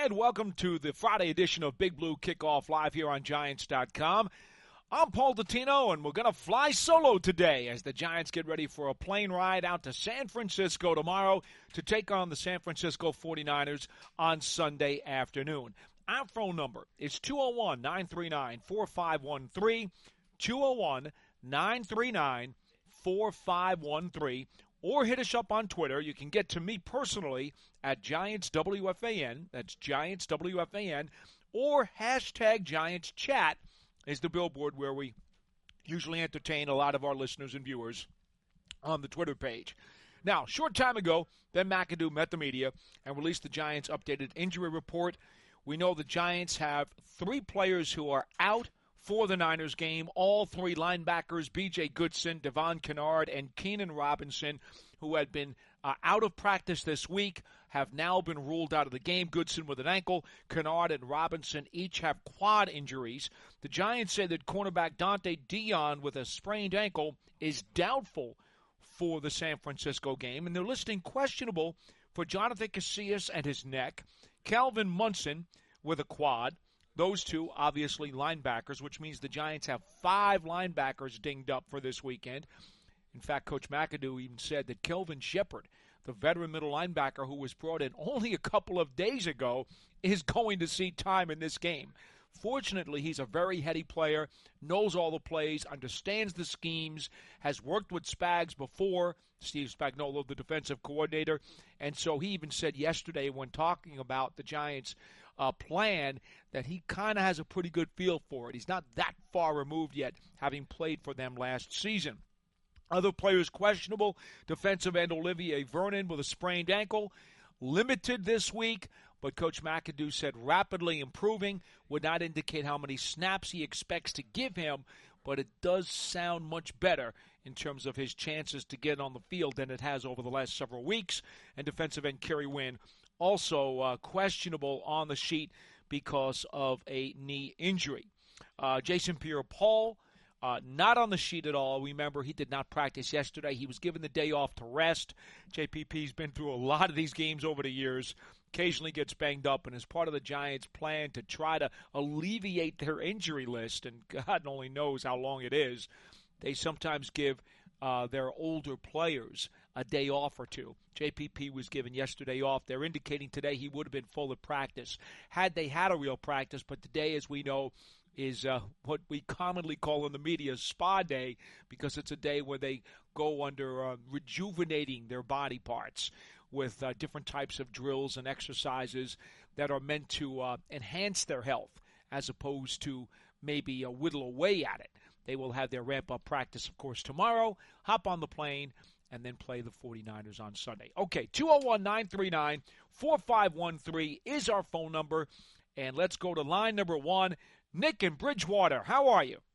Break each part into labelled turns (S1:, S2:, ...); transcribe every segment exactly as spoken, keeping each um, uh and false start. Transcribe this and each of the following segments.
S1: and welcome to the Friday edition of Big Blue Kickoff live here on Giants dot com. I'm Paul Dottino, and we're going to fly solo today as the Giants get ready for a plane ride out to San Francisco tomorrow to take on the San Francisco forty-niners on Sunday afternoon. Our phone number is two oh one, nine three nine, four five one three, two oh one, nine three nine, four five one three, or hit us up on Twitter. You can get to me personally at Giants W F A N, that's Giants W F A N, or hashtag Giants Chat is the billboard where we usually entertain a lot of our listeners and viewers on the Twitter page. Now, short time ago, Ben McAdoo met the media and released the Giants' updated injury report. We know the Giants have three players who are out for the Niners game, all three linebackers, B J Goodson, Devon Kennard, and Keenan Robinson, who had been uh, out of practice this week, have now been ruled out of the game. Goodson with an ankle, Kennard and Robinson each have quad injuries. The Giants say that cornerback Dante Dion with a sprained ankle is doubtful for the San Francisco game, and they're listing questionable for Jonathan Casillas and his neck, Calvin Munson with a quad. Those two, obviously, linebackers, which means the Giants have five linebackers dinged up for this weekend. In fact, Coach McAdoo even said that Kelvin Shepard, the veteran middle linebacker who was brought in only a couple of days ago, is going to see time in this game. Fortunately, he's a very heady player, knows all the plays, understands the schemes, has worked with Spags before, Steve Spagnuolo, the defensive coordinator, and so he even said yesterday when talking about the Giants' uh, plan that he kind of has a pretty good feel for it. He's not that far removed yet, having played for them last season. Other players questionable, defensive end Olivier Vernon with a sprained ankle, limited this week, but Coach McAdoo said rapidly improving, would not indicate how many snaps he expects to give him, but it does sound much better in terms of his chances to get on the field than it has over the last several weeks. And defensive end Kerry Wynn also uh, questionable on the sheet because of a knee injury. Uh, Jason Pierre-Paul, Uh, not on the sheet at all. Remember, he did not practice yesterday. He was given the day off to rest. J P P's been through a lot of these games over the years, occasionally gets banged up, and as part of the Giants' plan to try to alleviate their injury list, and God only knows how long it is, they sometimes give uh, their older players a day off or two. J P P was given yesterday off. They're indicating today he would have been full of practice had they had a real practice, but today, as we know, is uh, what we commonly call in the media spa day, because it's a day where they go under uh, rejuvenating their body parts with uh, different types of drills and exercises that are meant to uh, enhance their health as opposed to maybe uh, whittle away at it. They will have their ramp-up practice, of course, tomorrow, hop on the plane, and then play the forty-niners on Sunday. Okay, two oh one, nine three nine, four five one three is our phone number, and let's go to line number one. Nick in Bridgewater, how are you?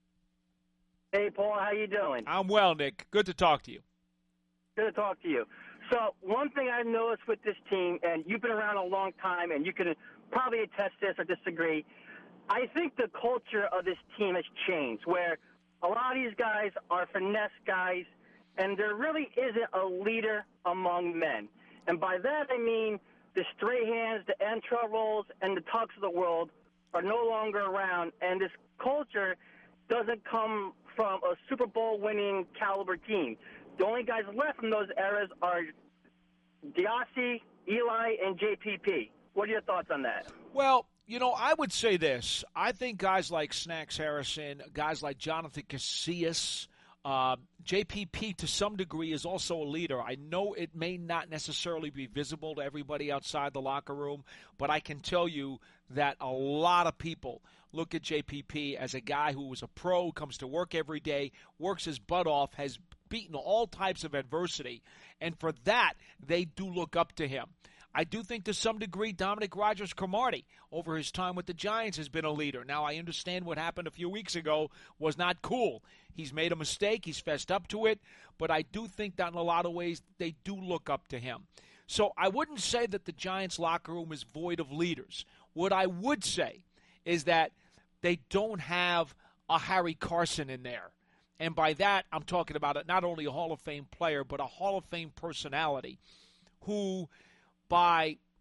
S2: Hey, Paul, how you doing?
S1: I'm well, Nick. Good to talk to you.
S2: Good to talk to you. So one thing I've noticed with this team, and you've been around a long time, and you can probably attest this or disagree, I think the culture of this team has changed, where a lot of these guys are finesse guys, and there really isn't a leader among men. And by that I mean the Strahans, the Antrells, and the Tucks of the world are no longer around, and this culture doesn't come from a Super Bowl winning caliber team. The only guys left from those eras are Diassi, Eli, and J P P. What are your thoughts on that?
S1: Well, you know, I would say this. I think guys like Snacks Harrison, guys like Jonathan Casillas, Uh, J P P, to some degree, is also a leader. I know it may not necessarily be visible to everybody outside the locker room, but I can tell you that a lot of people look at J P P as a guy who was a pro, comes to work every day, works his butt off, has beaten all types of adversity, and for that, they do look up to him. I do think to some degree Dominic Rodgers-Cromartie, over his time with the Giants, has been a leader. Now, I understand what happened a few weeks ago was not cool. He's made a mistake. He's fessed up to it. But I do think that in a lot of ways they do look up to him. So I wouldn't say that the Giants' locker room is void of leaders. What I would say is that they don't have a Harry Carson in there. And by that, I'm talking about it, not only a Hall of Fame player, but a Hall of Fame personality who, by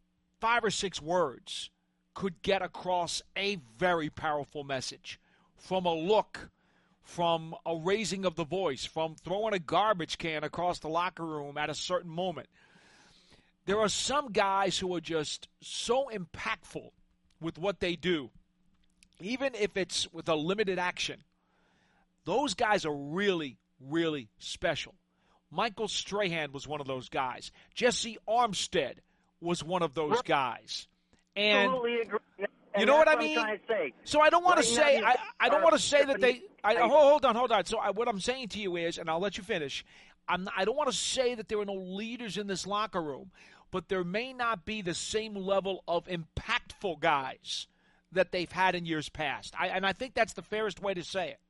S1: five or six words could get across a very powerful message. From a look, from a raising of the voice, from throwing a garbage can across the locker room at a certain moment. There are some guys who are just so impactful with what they do, even if it's with a limited action. Those guys are really, really special. Michael Strahan was one of those guys. Jesse Armstead was one of those guys. And
S2: Absolutely agree. And
S1: you know what I
S2: what
S1: mean?
S2: I'm trying to say.
S1: So I don't want
S2: Right
S1: to
S2: now,
S1: say
S2: these
S1: I, I don't
S2: are
S1: want to say that they. I,
S2: different-
S1: hold on, hold on. So I, what I'm saying to you is, and I'll let you finish. I'm not, I don't want to say that there are no leaders in this locker room, but there may not be the same level of impactful guys that they've had in years past. I, and I think that's the fairest way to say it.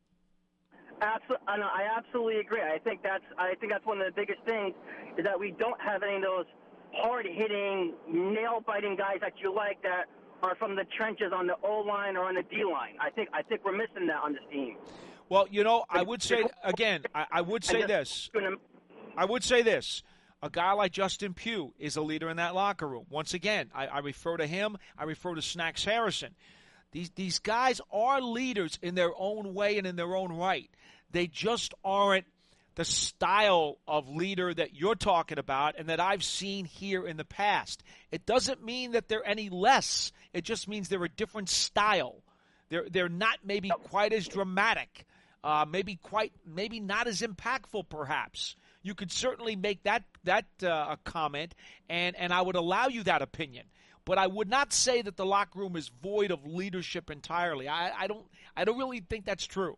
S2: Absolutely, I, know, I absolutely agree. I think that's I think that's one of the biggest things is that we don't have any of those hard-hitting, nail-biting guys that you like that are from the trenches on the O line or on the D line. I think I think we're missing that on this team.
S1: Well, you know, I would say again, I, I would say this. I would say this. A guy like Justin Pugh is a leader in that locker room. Once again, I, I refer to him. I refer to Snacks Harrison. These these guys are leaders in their own way and in their own right. They just aren't the style of leader that you're talking about and that I've seen here in the past. It doesn't mean that they're any less. It just means they're a different style. They're they're not maybe quite as dramatic, uh, maybe quite maybe not as impactful, perhaps. You could certainly make that that uh, a comment, and and I would allow you that opinion. But I would not say that the locker room is void of leadership entirely. I, I don't I don't really think that's true.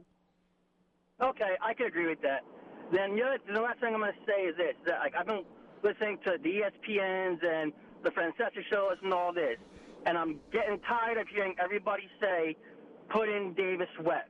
S2: Okay, I can agree with that. Then the, other, the last thing I'm going to say is this: that like I've been listening to the E S P Ns and the Francesa shows and all this, and I'm getting tired of hearing everybody say, "Put in Davis Webb."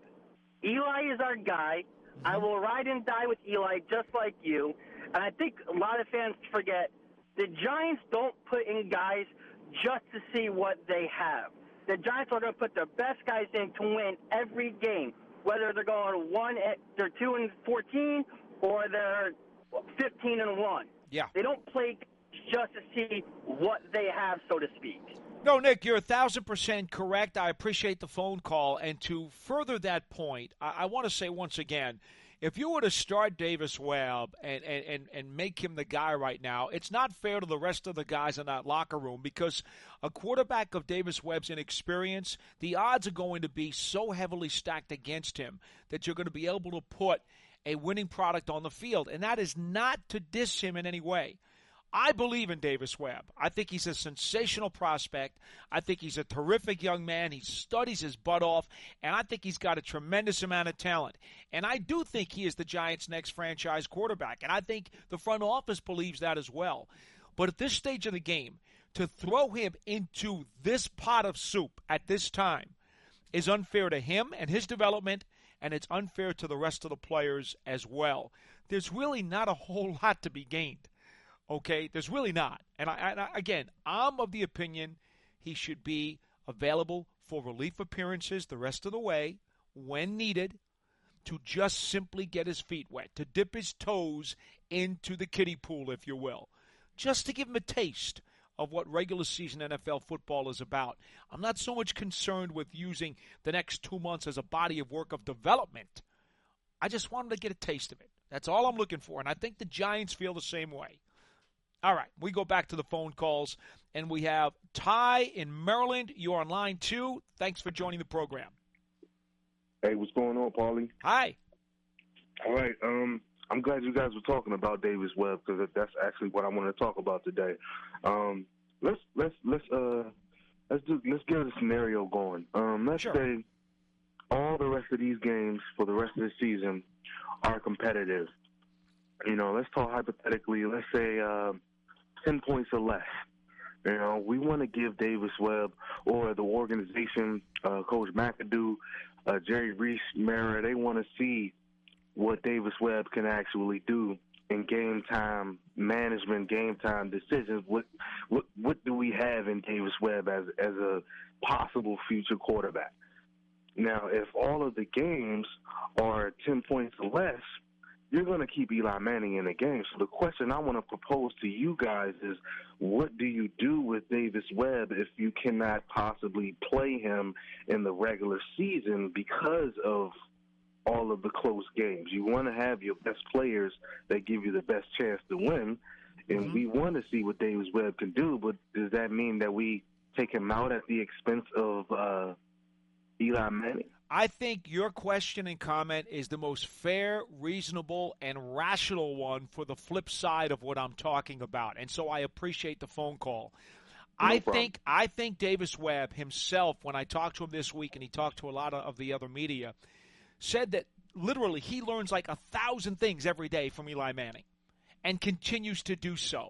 S2: Eli is our guy. Mm-hmm. I will ride and die with Eli just like you. And I think a lot of fans forget the Giants don't put in guys just to see what they have. The Giants are going to put their best guys in to win every game, whether they're going one, they're two and fourteen, or they're fifteen and one.
S1: Yeah,
S2: they don't play just to see what they have, so to speak.
S1: No, Nick, you're a thousand percent correct. I appreciate the phone call. And to further that point, I, I want to say once again, if you were to start Davis Webb and, and, and, and make him the guy right now, it's not fair to the rest of the guys in that locker room because a quarterback of Davis Webb's inexperience, the odds are going to be so heavily stacked against him that you're going to be able to put a winning product on the field. And that is not to diss him in any way. I believe in Davis Webb. I think he's a sensational prospect. I think he's a terrific young man. He studies his butt off, and I think he's got a tremendous amount of talent. And I do think he is the Giants' next franchise quarterback, and I think the front office believes that as well. But at this stage of the game, to throw him into this pot of soup at this time is unfair to him and his development, and it's unfair to the rest of the players as well. There's really not a whole lot to be gained. Okay, there's really not. And, I, and I, again, I'm of the opinion he should be available for relief appearances the rest of the way when needed to just simply get his feet wet, to dip his toes into the kiddie pool, if you will, just to give him a taste of what regular season N F L football is about. I'm not so much concerned with using the next two months as a body of work of development. I just wanted to get a taste of it. That's all I'm looking for, and I think the Giants feel the same way. All right, we go back to the phone calls, and we have Ty in Maryland. You're on line two. Thanks for joining the program.
S3: Hey, what's going on, Paulie?
S1: Hi.
S3: All right, um, I'm glad you guys were talking about Davis Webb because that's actually what I want to talk about today. Um, let's let's let's uh let's do let's get a scenario going. Um, let's
S1: sure.
S3: say all the rest of these games for the rest of the season are competitive. You know, let's talk hypothetically. Let's say uh, ten points or less. You know, we want to give Davis Webb or the organization, uh, Coach McAdoo, uh, Jerry Reese, Mara, they want to see what Davis Webb can actually do in game time management, game time decisions. What what what do we have in Davis Webb as as a possible future quarterback? Now, if all of the games are ten points or less, you're going to keep Eli Manning in the game. So the question I want to propose to you guys is, what do you do with Davis Webb if you cannot possibly play him in the regular season because of all of the close games? You want to have your best players that give you the best chance to win, and mm-hmm. we want to see what Davis Webb can do, but does that mean that we take him out at the expense of uh, Eli Manning?
S1: I think your question and comment is the most fair, reasonable, and rational one for the flip side of what I'm talking about. And so I appreciate the phone call. No I problem. think I think Davis Webb himself, when I talked to him this week, and he talked to a lot of, of the other media, said that literally he learns like a thousand things every day from Eli Manning and continues to do so.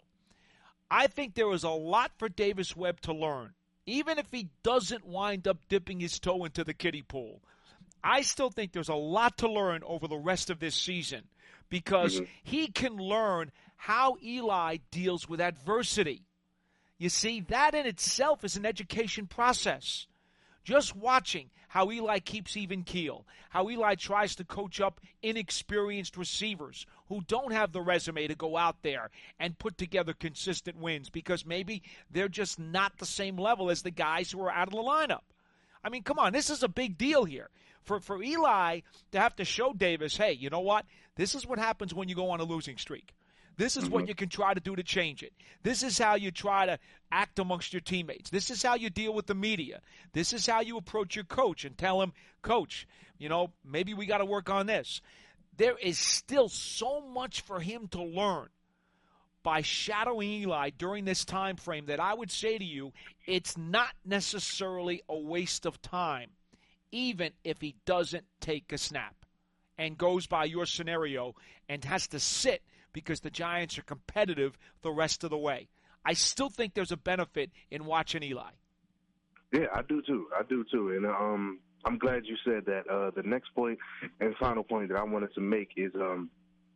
S1: I think there is a lot for Davis Webb to learn. Even if he doesn't wind up dipping his toe into the kiddie pool, I still think there's a lot to learn over the rest of this season because mm-hmm. he can learn how Eli deals with adversity. You see, that in itself is an education process. Just watching how Eli keeps even keel, how Eli tries to coach up inexperienced receivers who don't have the resume to go out there and put together consistent wins because maybe they're just not the same level as the guys who are out of the lineup. I mean, come on, this is a big deal here. For, for Eli to have to show Davis, hey, you know what? This is what happens when you go on a losing streak. This is mm-hmm. what you can try to do to change it. This is how you try to act amongst your teammates. This is how you deal with the media. This is how you approach your coach and tell him, Coach, you know, maybe we got to work on this. There is still so much for him to learn by shadowing Eli during this time frame that I would say to you, it's not necessarily a waste of time, even if he doesn't take a snap and goes by your scenario and has to sit because the Giants are competitive the rest of the way. I still think there's a benefit in watching Eli.
S3: Yeah, I do too. I do too. And um, I'm glad you said that. Uh, the next point and final point that I wanted to make is um,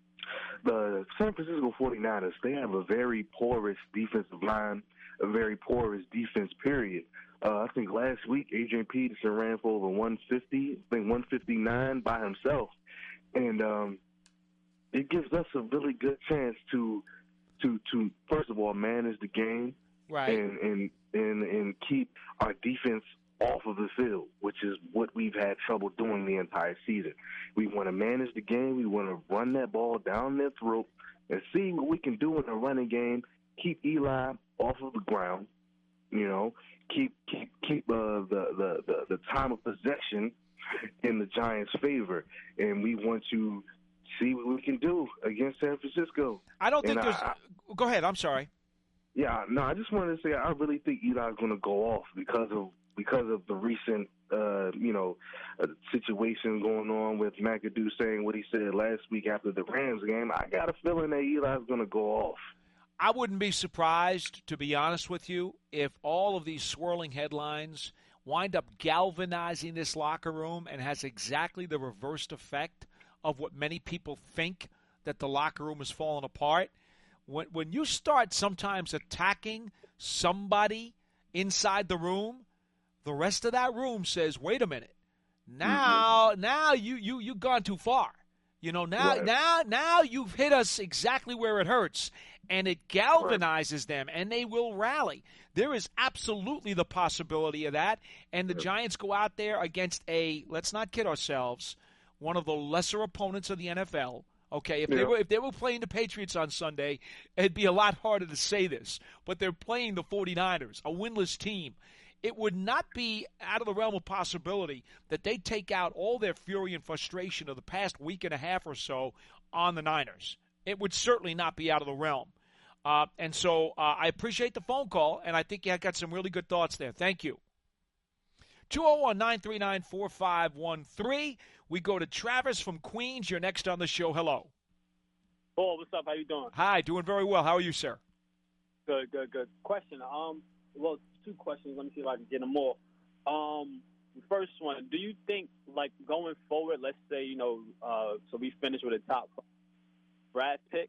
S3: the San Francisco forty-niners, they have a very porous defensive line, a very porous defense, period. Uh, I think last week Adrian Peterson ran for over one fifty, I think one fifty-nine by himself. And um, it gives us a really good chance to, to, to first of all, manage the game,
S1: right,
S3: and, and and and keep our defense off of the field, which is what we've had trouble doing the entire season. We want to manage the game. We want to run that ball down their throat and see what we can do in the running game. Keep Eli off of the ground, you know. Keep keep keep uh, the, the the the time of possession in the Giants' favor, and we want to see what we can do against San Francisco.
S1: I don't think
S3: and
S1: there's.
S3: I,
S1: go ahead. I'm sorry.
S3: Yeah, no, I just wanted to say I really think Eli's going to go off because of because of the recent, uh, you know, uh, situation going on with McAdoo saying what he said last week after the Rams game. I got a feeling that Eli's going to go off.
S1: I wouldn't be surprised, to be honest with you, if all of these swirling headlines wind up galvanizing this locker room and has exactly the reversed effect of what many people think, that the locker room is falling apart. When when you start sometimes attacking somebody inside the room, the rest of that room says, wait a minute. Now mm-hmm. now you, you, you've gone too far. You know, now
S3: right.
S1: now now you've hit us exactly where it hurts, and it galvanizes right. them, and they will rally. There is absolutely the possibility of that, and the
S3: yep.
S1: Giants go out there against a, let's not kid ourselves, one of the lesser opponents of the N F L. Okay, if
S3: yep.
S1: they were if they were playing the Patriots on Sunday, it'd be a lot harder to say this, but they're playing the forty-niners, a winless team. It would not be out of the realm of possibility that they take out all their fury and frustration of the past week and a half or so on the Niners. It would certainly not be out of the realm. Uh, and so uh, I appreciate the phone call, and I think you got some really good thoughts there. Thank you. two oh one, nine three nine, four five one three. We go to Travis from Queens. You're next on the show. Hello.
S4: Paul, what's up? How you doing?
S1: Hi, doing very well. How are you, sir?
S4: Good, good, good. Question. Um, well, two questions. Let me see if I can get them more. Um, first one, do you think, like, going forward, let's say, you know, uh, so we finish with a top Brad pick,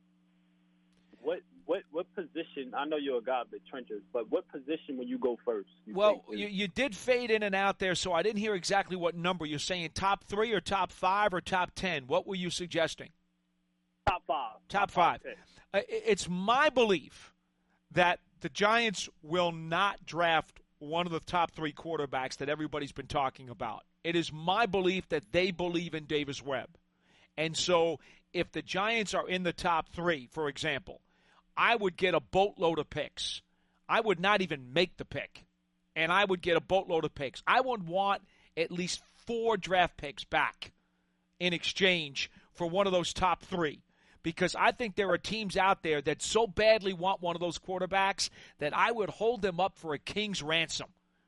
S4: what what what position, I know you're a guy of the trenches, but what position will you go first? You
S1: well, you, you did fade in and out there, so I didn't hear exactly what number. You're saying top three or top five or top ten. What were you suggesting?
S4: top five.
S1: Top five. Uh, It's my belief that the Giants will not draft one of the top three quarterbacks that everybody's been talking about. It is my belief that they believe in Davis Webb. And so if the Giants are in the top three, for example, I would get a boatload of picks. I would not even make the pick, and I would get a boatload of picks. I would want at least four draft picks back in exchange for one of those top three, because I think there are teams out there that so badly want one of those quarterbacks that I would hold them up for a king's ransom.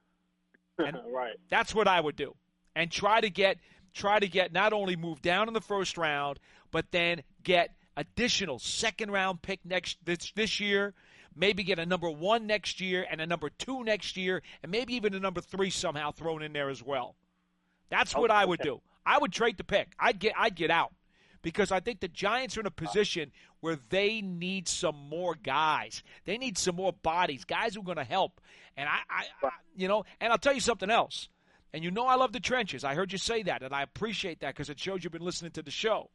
S1: And
S4: right.
S1: That's what I would do, and try to get try to get not only move down in the first round, but then get additional second-round pick next this, this year, maybe get a number one next year and a number two next year, and maybe even a number three somehow thrown in there as well. That's what
S4: okay.
S1: I would do. I would trade the pick. I'd get I'd get out, because I think the Giants are in a position where they need some more guys. They need some more bodies, guys who are going to help. And I, I, I, you know, and I'll tell you something else. And you know I love the trenches. I heard you say that, and I appreciate that because it shows you've been listening to the show.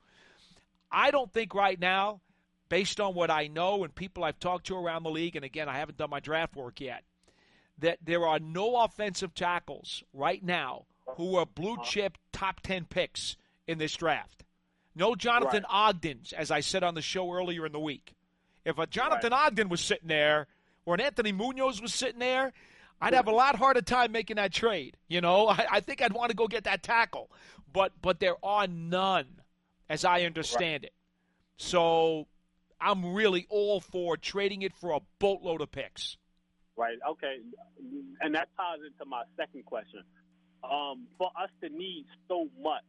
S1: I don't think right now, based on what I know and people I've talked to around the league, and again, I haven't done my draft work yet, that there are no offensive tackles right now who are blue-chip top ten picks in this draft. No Jonathan
S4: right.
S1: Ogdens, as I said on the show earlier in the week. If a Jonathan
S4: right.
S1: Ogden was sitting there or an Anthony Munoz was sitting there, I'd have a lot harder time making that trade. You know, I, I think I'd want to go get that tackle. But but there are none, as I understand
S4: right.
S1: it. So I'm really all for trading it for a boatload of picks.
S4: Right, okay. And that ties into my second question. Um, for us to need so much,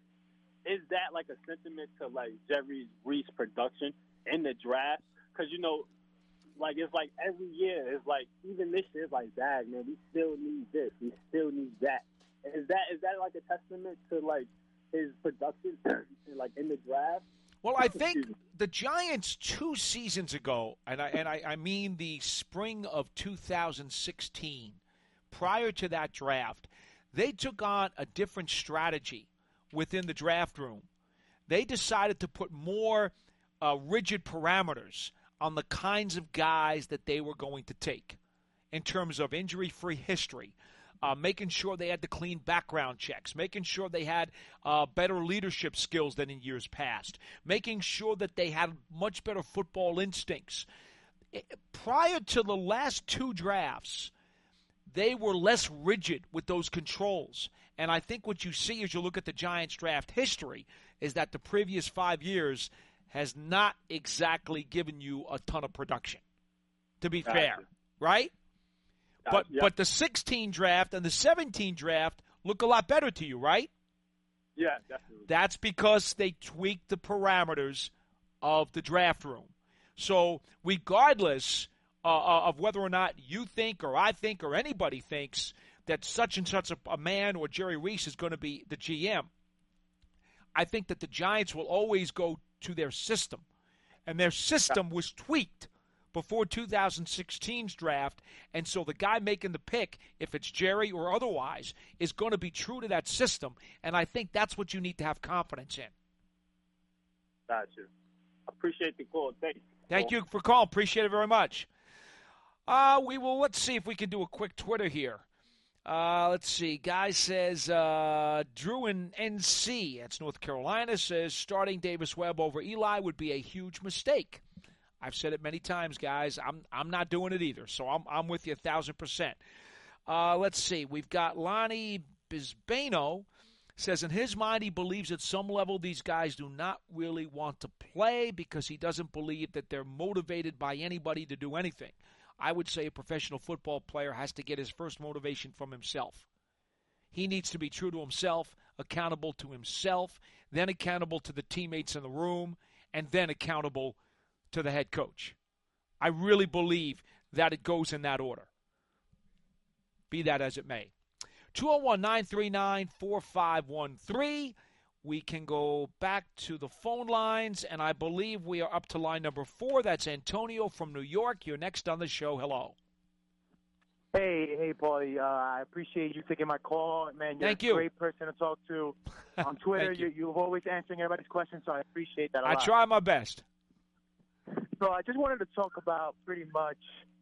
S4: is that like a sentiment to, like, Jerry Reese production in the draft? Because, you know, like, it's like every year, it's like, even this year, it's like, dang, man, we still need this. We still need that. Is that is that like a testament to, like, his production, like, in the draft?
S1: Well, I think the Giants two seasons ago, and I and I, I mean the spring of two thousand sixteen, prior to that draft, they took on a different strategy within the draft room. They decided to put more uh, rigid parameters on the kinds of guys that they were going to take in terms of injury-free history, uh, making sure they had the clean background checks, making sure they had uh, better leadership skills than in years past, making sure that they had much better football instincts. Prior to the last two drafts, they were less rigid with those controls. And I think what you see as you look at the Giants draft history is that the previous five years has not exactly given you a ton of production, to be
S4: Gotcha.
S1: fair, right?
S4: Gotcha.
S1: But
S4: Yep.
S1: but the sixteen draft and the seventeen draft look a lot better to you, right?
S4: Yeah, definitely.
S1: That's because they tweaked the parameters of the draft room. So regardless uh, of whether or not you think or I think or anybody thinks that such and such a, a man or Jerry Reese is going to be the G M, I think that the Giants will always go to their system. And their system was tweaked before two thousand sixteen's draft, and so the guy making the pick, if it's Jerry or otherwise, is going to be true to that system, and I think that's what you need to have confidence in.
S4: Gotcha. Appreciate the call. Thank you.
S1: Thank you for calling. Appreciate it very much. Uh, we will, let's see if we can do a quick Twitter here. Uh, let's see. Guy says, uh, Drew in N C, that's North Carolina, says starting Davis Webb over Eli would be a huge mistake. I've said it many times, guys. I'm I'm not doing it either, so I'm I'm with you a thousand percent. Uh, let's see. We've got Lonnie Bisbano says in his mind he believes at some level these guys do not really want to play because he doesn't believe that they're motivated by anybody to do anything. I would say a professional football player has to get his first motivation from himself. He needs to be true to himself, accountable to himself, then accountable to the teammates in the room, and then accountable to the head coach. I really believe that it goes in that order. Be that as it may. two oh one, nine three nine, four five one three. We can go back to the phone lines, and I believe we are up to line number four. That's Antonio from New York. You're next on the show. Hello.
S5: Hey, hey, Paulie. Uh, I appreciate you taking my call. Man, you're
S1: Thank
S5: a
S1: you.
S5: great person to talk to. On Twitter,
S1: Thank you.
S5: you. you're always answering everybody's questions, so I appreciate that a
S1: I
S5: lot.
S1: try my best.
S5: So I just wanted to talk about pretty much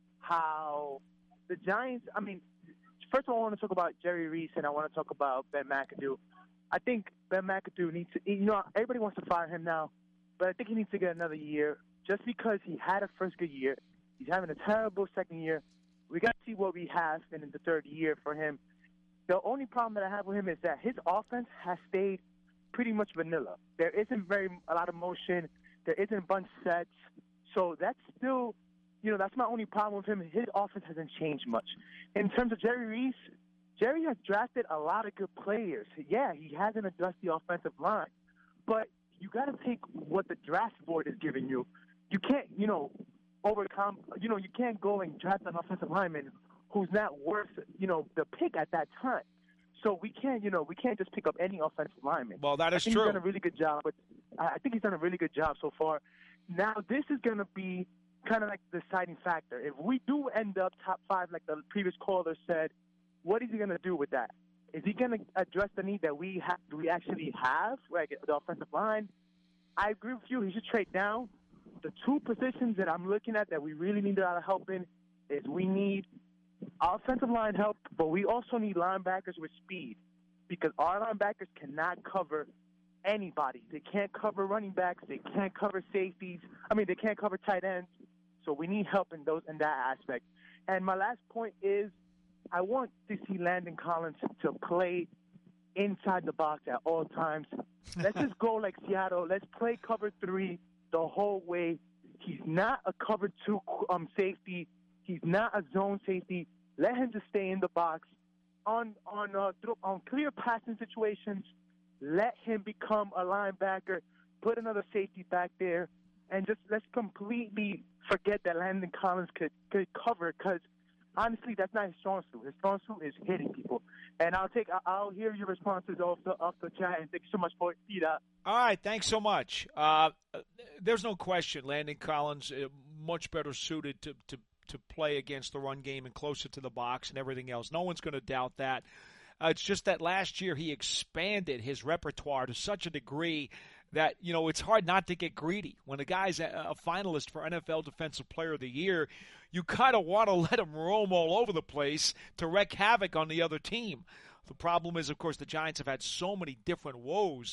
S5: how the Giants, I mean, first of all, I want to talk about Jerry Reese, and I want to talk about Ben McAdoo. I think Ben McAdoo needs to, you know, everybody wants to fire him now, but I think he needs to get another year just because he had a first good year. He's having a terrible second year. We got to see what we have in the third year for him. The only problem that I have with him is that his offense has stayed pretty much vanilla. There isn't very a lot of motion. There isn't bunch sets. So that's still, you know, that's my only problem with him. His offense hasn't changed much. In terms of Jerry Reese, Jerry has drafted a lot of good players. Yeah, he hasn't addressed the offensive line. But you got to take what the draft board is giving you. You can't, you know, overcome, you know, you can't go and draft an offensive lineman who's not worth, you know, the pick at that time. So we can't, you know, we can't just pick up any offensive lineman.
S1: Well, that is
S5: I think
S1: true.
S5: He's done a really good job. But I think he's done a really good job so far. Now this is going to be kind of like the deciding factor. If we do end up top five, like the previous caller said, what is he going to do with that? Is he going to address the need that we have? We actually have, like the offensive line? I agree with you. He should trade down. The two positions that I'm looking at that we really need a lot of help in is we need offensive line help, but we also need linebackers with speed because our linebackers cannot cover anybody. They can't cover running backs. They can't cover safeties. I mean, they can't cover tight ends. So we need help in those in that aspect. And my last point is I want to see Landon Collins to play inside the box at all times. Let's just go like Seattle. Let's play cover three the whole way. He's not a cover two um, safety. He's not a zone safety. Let him just stay in the box. On on uh, on clear passing situations, let him become a linebacker. Put another safety back there, and just let's completely forget that Landon Collins could could cover. Because honestly, that's not his strong suit. His strong suit is hitting people. And I'll take I'll hear your responses off the off the chat. And thank you so much for it.
S1: All right, thanks so much. Uh, there's no question Landon Collins uh, much better suited to, to to play against the run game and closer to the box and everything else. No one's going to doubt that. Uh, it's just that last year he expanded his repertoire to such a degree that, you know, it's hard not to get greedy. When a guy's a, a finalist for N F L Defensive Player of the Year, you kind of want to let him roam all over the place to wreak havoc on the other team. The problem is, of course, the Giants have had so many different woes.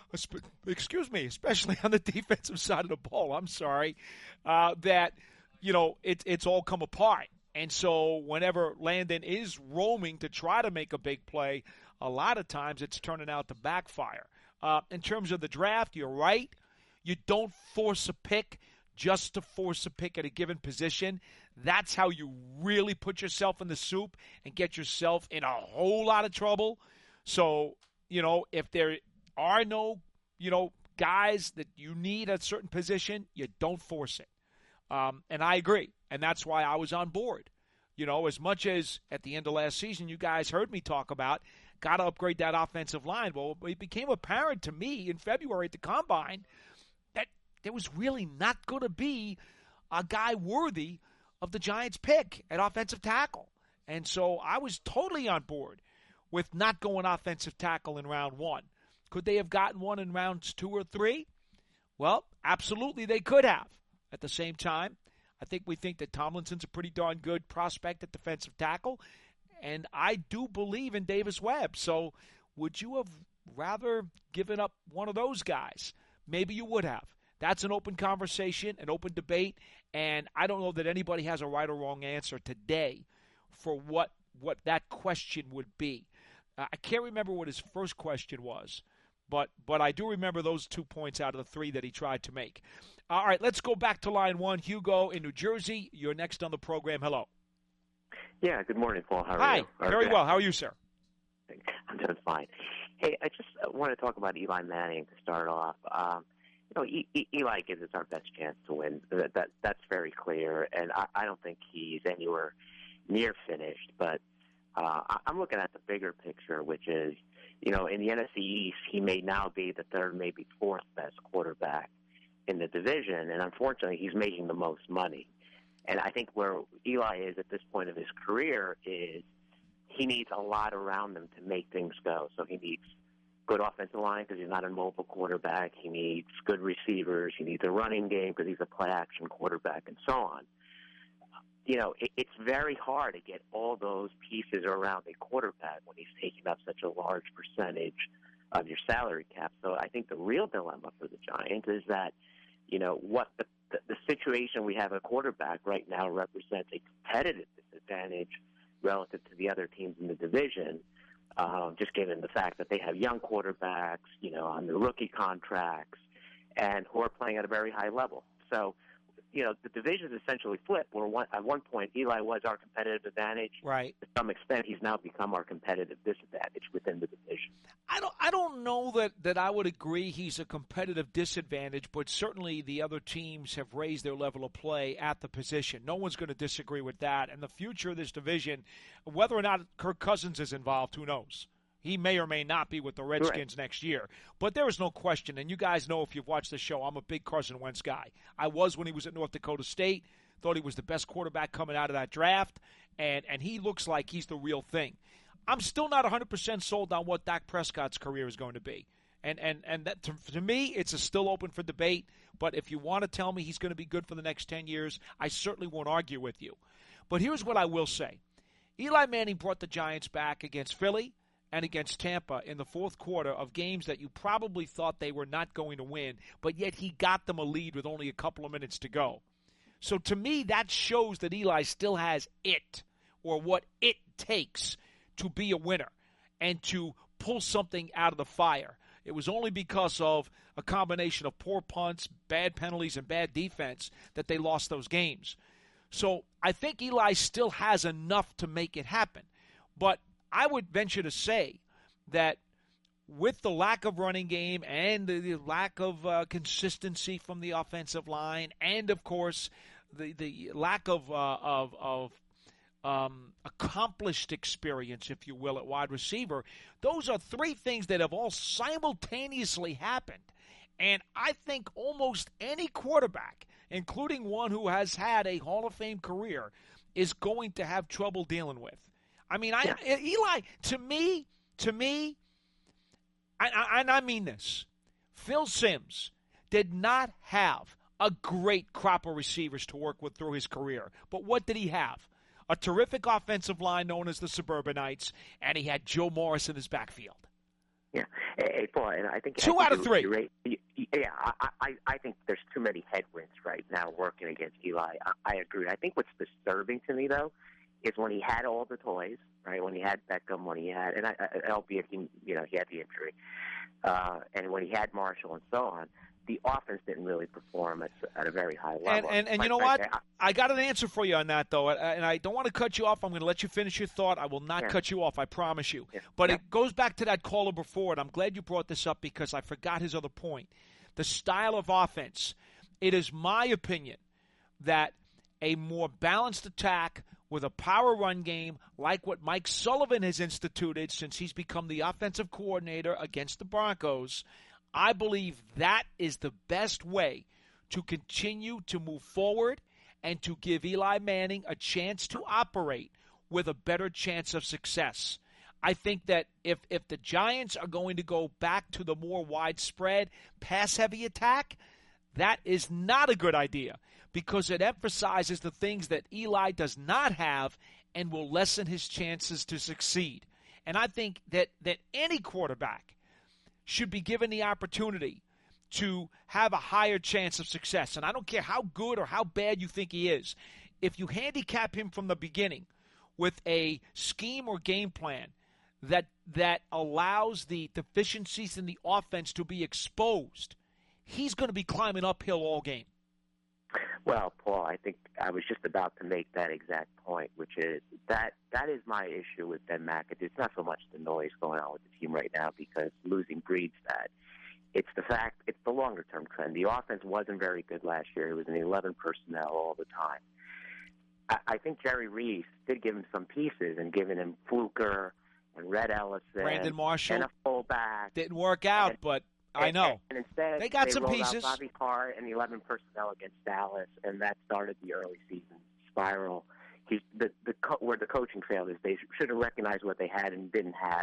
S1: Excuse me, especially on the defensive side of the ball. I'm sorry, uh, that, you know, it, it's all come apart. And so whenever Landon is roaming to try to make a big play, a lot of times it's turning out to backfire. Uh, in terms of the draft, you're right. You don't force a pick just to force a pick at a given position. That's how you really put yourself in the soup and get yourself in a whole lot of trouble. So, you know, if there are no, you know, guys that you need at a certain position, you don't force it. Um, and I agree. And that's why I was on board. You know, as much as at the end of last season you guys heard me talk about, got to upgrade that offensive line. Well, it became apparent to me in February at the Combine that there was really not going to be a guy worthy of the Giants' pick at offensive tackle. And so I was totally on board with not going offensive tackle in round one. Could they have gotten one in rounds two or three? Well, absolutely they could have. At the same time, I think we think that Tomlinson's a pretty darn good prospect at defensive tackle, and I do believe in Davis Webb. So would you have rather given up one of those guys? Maybe you would have. That's an open conversation, an open debate, and I don't know that anybody has a right or wrong answer today for what, what that question would be. Uh, I can't remember what his first question was, but but I do remember those two points out of the three that he tried to make. All right, let's go back to line one. Hugo in New Jersey, you're next on the program. Hello.
S6: Yeah, good morning, Paul. How are
S1: Hi.
S6: you?
S1: Hi, very well. How are you, sir?
S6: I'm doing fine. Hey, I just want to talk about Eli Manning to start off. Um, you know, e- e- Eli gives us our best chance to win. That, that That's very clear, and I, I don't think he's anywhere near finished. But uh, I'm looking at the bigger picture, which is, you know, in the N F C East, he may now be the third, maybe fourth best quarterback in the division, and unfortunately, he's making the most money. And I think where Eli is at this point of his career is he needs a lot around him to make things go. So he needs good offensive line because he's not a mobile quarterback. He needs good receivers. He needs a running game because he's a play-action quarterback, and so on. You know, it, it's very hard to get all those pieces around a quarterback when he's taking up such a large percentage of your salary cap. So I think the real dilemma for the Giants is that, you know, what the, the, the situation we have at quarterback right now represents a competitive disadvantage relative to the other teams in the division, um, just given the fact that they have young quarterbacks, you know, on their rookie contracts, and who are playing at a very high level. So, you know, the division is essentially flipped, where one, at one point Eli was our competitive advantage.
S1: Right.
S6: To some extent, he's now become our competitive disadvantage within the division.
S1: I don't I don't know that, that I would agree he's a competitive disadvantage, but certainly the other teams have raised their level of play at the position. No one's going to disagree with that. And the future of this division, whether or not Kirk Cousins is involved, who knows? He may or may not be with the Redskins right. next year. But there is no question, and you guys know if you've watched the show, I'm a big Carson Wentz guy. I was when he was at North Dakota State. Thought he was the best quarterback coming out of that draft, and, and he looks like he's the real thing. I'm still not one hundred percent sold on what Dak Prescott's career is going to be. And and, and that, to, to me, it's a still open for debate. But if you want to tell me he's going to be good for the next ten years, I certainly won't argue with you. But here's what I will say. Eli Manning brought the Giants back against Philly and against Tampa in the fourth quarter of games that you probably thought they were not going to win, but yet he got them a lead with only a couple of minutes to go. So to me, that shows that Eli still has it, or what it takes to be a winner and to pull something out of the fire. It was only because of a combination of poor punts, bad penalties, and bad defense that they lost those games. So I think Eli still has enough to make it happen. But I would venture to say that with the lack of running game and the, the lack of uh, consistency from the offensive line, and of course the the lack of uh, of, of um, accomplished experience, if you will, at wide receiver, those are three things that have all simultaneously happened. And I think almost any quarterback, including one who has had a Hall of Fame career, is going to have trouble dealing with. I mean, I, yeah. Eli, to me, to me, and I, and I mean this, Phil Simms did not have a great crop of receivers to work with through his career. But what did he have? A terrific offensive line known as the Suburbanites, and he had Joe Morris in his backfield.
S6: Yeah, hey, Paul, and I think
S1: two
S6: I think
S1: out of three.
S6: Right. Yeah, I, I, I think there's too many headwinds right now working against Eli. I, I agree. I think what's disturbing to me though is when he had all the toys, right? When he had Beckham, when he had, and I, I, albeit he, you know, he had the injury, uh, and when he had Marshall and so on, the offense didn't really perform at, at a very high level.
S1: And, and, and you know what? I, I got an answer for you on that, though, and I don't want to cut you off. I'm going to let you finish your thought. I will not yeah. cut you off, I promise you. Yeah. But yeah. it goes back to that caller before, and I'm glad you brought this up because I forgot his other point. The style of offense. It is my opinion that a more balanced attack with a power run game like what Mike Sullivan has instituted since he's become the offensive coordinator against the Broncos, I believe that is the best way to continue to move forward and to give Eli Manning a chance to operate with a better chance of success. I think that if, if the Giants are going to go back to the more widespread pass-heavy attack, that is not a good idea because it emphasizes the things that Eli does not have and will lessen his chances to succeed. And I think that, that any quarterback should be given the opportunity to have a higher chance of success. And I don't care how good or how bad you think he is. If you handicap him from the beginning with a scheme or game plan that that allows the deficiencies in the offense to be exposed, he's going to be climbing uphill all game.
S6: Well, Paul, I think I was just about to make that exact point, which is that that is my issue with Ben McAdoo. It's not so much the noise going on with the team right now because losing breeds that. It's the fact, it's the longer-term trend. The offense wasn't very good last year. It was an eleven personnel all the time. I, I think Jerry Reese did give him some pieces and giving him Fluker and Red Ellison.
S1: Brandon Marshall.
S6: And a fullback.
S1: Didn't work out, and, but I
S6: and,
S1: know.
S6: And instead,
S1: they got
S6: they
S1: some
S6: rolled
S1: pieces.
S6: Out Bobby Carr and the eleven personnel against Dallas, and that started the early season spiral. He, the, the, where the coaching failed is they should have recognized what they had and didn't have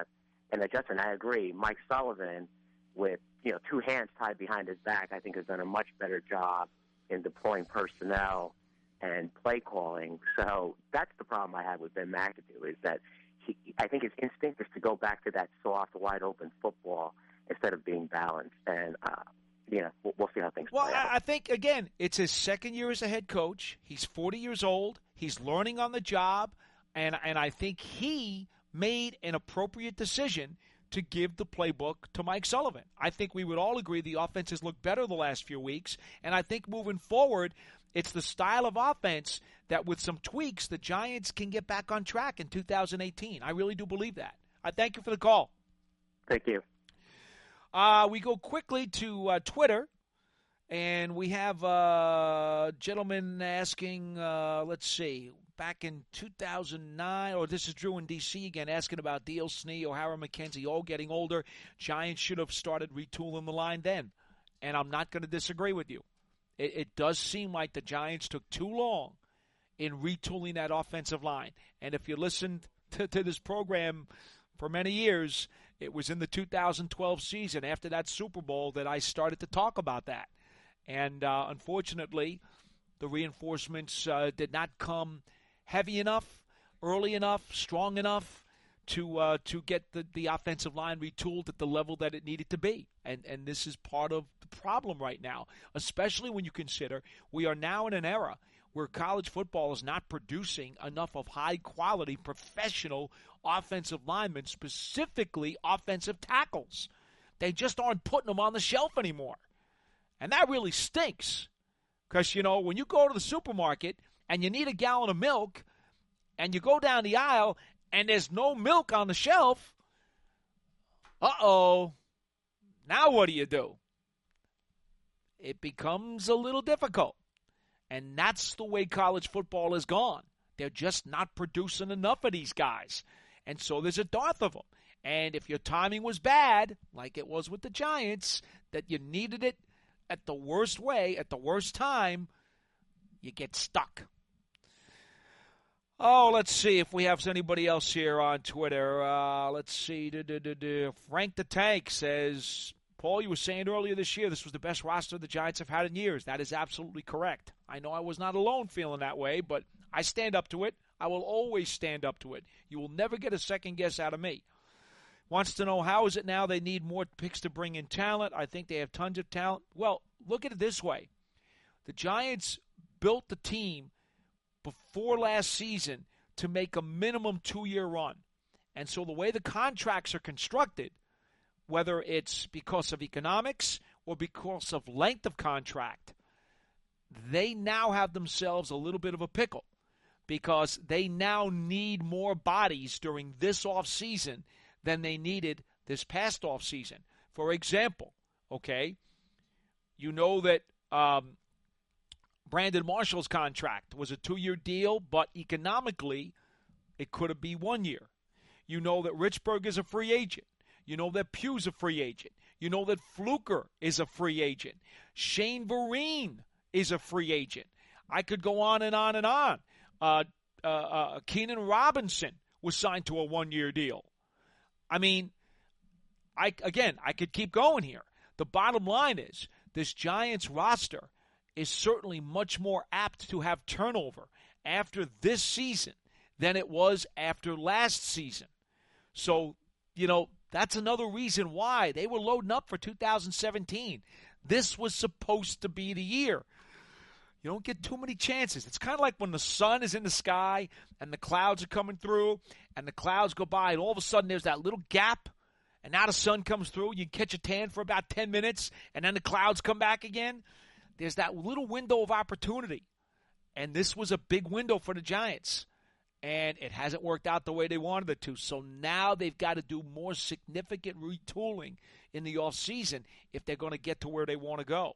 S6: and adjusting. I agree. Mike Sullivan, with you know two hands tied behind his back, I think has done a much better job in deploying personnel and play calling. So that's the problem I have with Ben McAdoo, is that he, I think his instinct is to go back to that soft, wide-open football instead of being balanced. And, uh, you know, we'll, we'll see how things
S1: well,
S6: play out.
S1: Well, I think, again, it's his second year as a head coach. He's forty years old. He's learning on the job. And, and I think he made an appropriate decision to give the playbook to Mike Sullivan. I think we would all agree the offense has looked better the last few weeks. And I think moving forward, it's the style of offense that with some tweaks, the Giants can get back on track in two thousand eighteen. I really do believe that. I thank you for the call.
S6: Thank you.
S1: Uh, we go quickly to uh, Twitter, and we have a gentleman asking, uh, let's see, back in two thousand nine, or this is Drew in D C again, asking about D L Snee, O'Hara, McKenzie, all getting older. Giants should have started retooling the line then, and I'm not going to disagree with you. It, it does seem like the Giants took too long in retooling that offensive line. And if you listened to, to this program for many years, it was in the two thousand twelve season after that Super Bowl that I started to talk about that. And uh, unfortunately, the reinforcements uh, did not come heavy enough, early enough, strong enough to uh, to get the, the offensive line retooled at the level that it needed to be. And and this is part of the problem right now, especially when you consider we are now in an era where college football is not producing enough of high-quality professional offensive linemen, specifically offensive tackles. They just aren't putting them on the shelf anymore. And that really stinks because, you know, when you go to the supermarket and you need a gallon of milk and you go down the aisle and there's no milk on the shelf, uh-oh, now what do you do? It becomes a little difficult. And that's the way college football has gone. They're just not producing enough of these guys. And so there's a dearth of them. And if your timing was bad, like it was with the Giants, that you needed it at the worst way, at the worst time, you get stuck. Oh, let's see if we have anybody else here on Twitter. Uh, let's see. Frank the Tank says, Paul, you were saying earlier this year this was the best roster the Giants have had in years. That is absolutely correct. I know I was not alone feeling that way, but I stand up to it. I will always stand up to it. You will never get a second guess out of me. Wants to know, how is it now they need more picks to bring in talent? I think they have tons of talent. Well, look at it this way. The Giants built the team before last season to make a minimum two-year run. And so the way the contracts are constructed, whether it's because of economics or because of length of contract, they now have themselves a little bit of a pickle because they now need more bodies during this offseason than they needed this past offseason. For example, okay, you know that um, Brandon Marshall's contract was a two-year deal, but economically it could have been one year. You know that Richburg is a free agent. You know that Pugh's a free agent. You know that Fluker is a free agent. Shane Vereen is a free agent. I could go on and on and on. Uh, uh, uh, Keenan Robinson was signed to a one-year deal. I mean, I again, I could keep going here. The bottom line is this Giants roster is certainly much more apt to have turnover after this season than it was after last season. So, you know, that's another reason why they were loading up for two thousand seventeen. This was supposed to be the year. You don't get too many chances. It's kind of like when the sun is in the sky and the clouds are coming through and the clouds go by and all of a sudden there's that little gap and now the sun comes through. You catch a tan for about ten minutes and then the clouds come back again. There's that little window of opportunity. And this was a big window for the Giants. And it hasn't worked out the way they wanted it to. So now they've got to do more significant retooling in the offseason if they're going to get to where they want to go.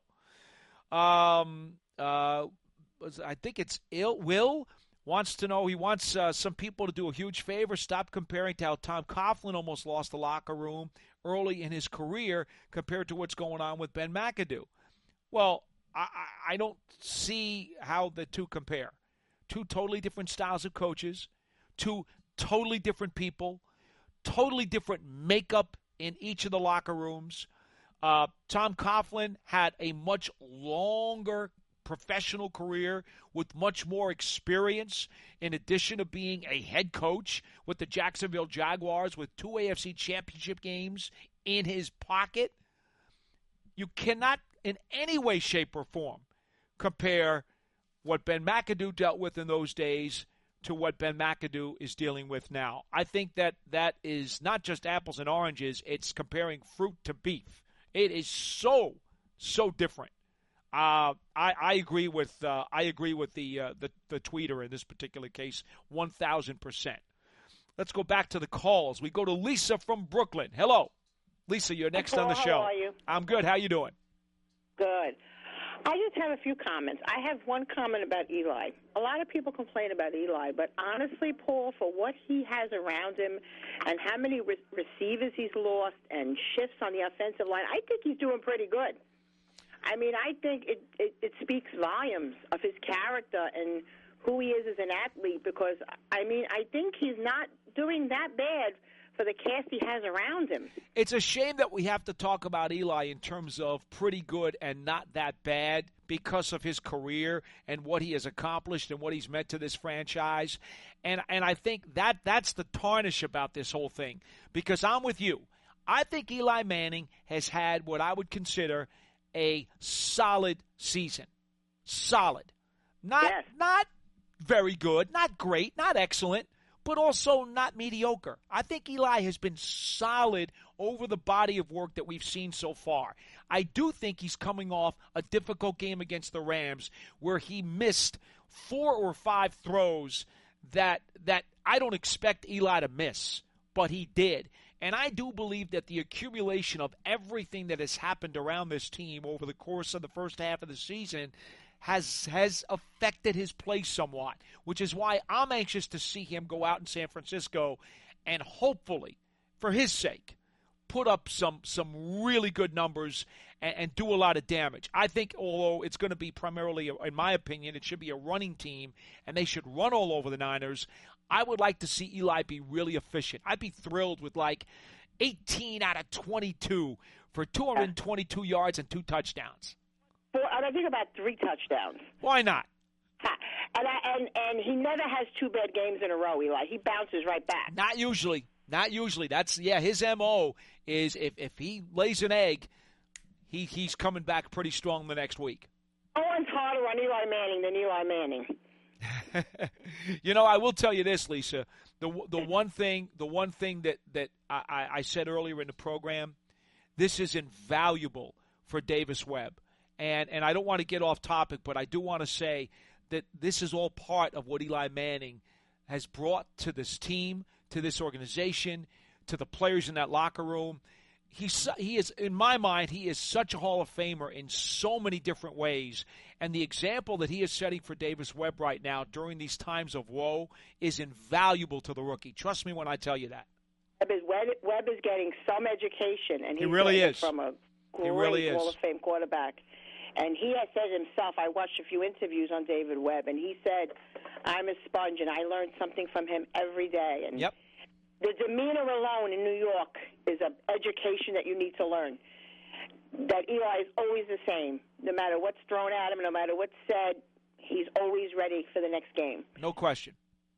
S1: Um, uh, I think it's Il, Will wants to know, he wants uh, some people to do a huge favor. Stop comparing to how Tom Coughlin almost lost the locker room early in his career compared to what's going on with Ben McAdoo. Well, I, I don't see how the two compare. Two totally different styles of coaches, two totally different people, totally different makeup in each of the locker rooms. Uh, Tom Coughlin had a much longer professional career with much more experience, in addition to being a head coach with the Jacksonville Jaguars with two A F C championship games in his pocket. You cannot in any way, shape, or form compare what Ben McAdoo dealt with in those days to what Ben McAdoo is dealing with now. I think that that is not just apples and oranges, it's comparing fruit to beef. It is so, so different. Uh, I, I agree with uh, I agree with the, uh, the the tweeter in this particular case, one thousand percent. Let's go back to the calls. We go to Lisa from Brooklyn. Hello. Lisa, you're next
S7: Hello,
S1: on the show.
S7: how are you?
S1: I'm good. How you doing?
S7: Good. I just have a few comments. I have one comment about Eli. A lot of people complain about Eli, but honestly, Paul, for what he has around him and how many re- receivers he's lost and shifts on the offensive line, I think he's doing pretty good. I mean, I think it, it, it speaks volumes of his character and who he is as an athlete because, I mean, I think he's not doing that bad for the cast he has around him.
S1: It's a shame that we have to talk about Eli in terms of pretty good and not that bad because of his career and what he has accomplished and what he's meant to this franchise. And and I think that that's the tarnish about this whole thing because I'm with you. I think Eli Manning has had what I would consider a solid season. Solid. Not
S7: Yes.
S1: not very good, not great, not excellent, but also not mediocre. I think Eli has been solid over the body of work that we've seen so far. I do think he's coming off a difficult game against the Rams where he missed four or five throws that that I don't expect Eli to miss, but he did. And I do believe that the accumulation of everything that has happened around this team over the course of the first half of the season has has affected his play somewhat, which is why I'm anxious to see him go out in San Francisco and hopefully, for his sake, put up some some really good numbers and, and do a lot of damage. I think, although it's going to be primarily, in my opinion, it should be a running team, and they should run all over the Niners, I would like to see Eli be really efficient. I'd be thrilled with like eighteen out of twenty-two for two hundred twenty-two yards and two touchdowns.
S7: Four, and I think about three touchdowns.
S1: Why not?
S7: Ha. And, I, and and he never has two bad games in a row, Eli. He bounces right back.
S1: Not usually. Not usually. That's, yeah, his M O is if, if he lays an egg, he he's coming back pretty strong the next week.
S7: No one's harder on Eli Manning than Eli Manning.
S1: You know, I will tell you this, Lisa. The the one thing the one thing that, that I, I said earlier in the program, this is invaluable for Davis Webb. And and I don't want to get off topic, but I do want to say that this is all part of what Eli Manning has brought to this team, to this organization, to the players in that locker room. He's, he is, in my mind, he is such a Hall of Famer in so many different ways. And the example that he is setting for Davis Webb right now during these times of woe is invaluable to the rookie. Trust me when I tell you that.
S7: Webb is, Webb is getting some education, and he's
S1: he really
S7: getting
S1: is.
S7: it from a great
S1: He really is.
S7: Hall of Fame quarterback. And he has said himself, I watched a few interviews on David Webb, and he said, I'm a sponge, and I learn something from him every day. And
S1: yep.
S7: The demeanor alone in New York is an education that you need to learn. That Eli is always the same. No matter what's thrown at him, no matter what's said, he's always ready for the next game.
S1: No question.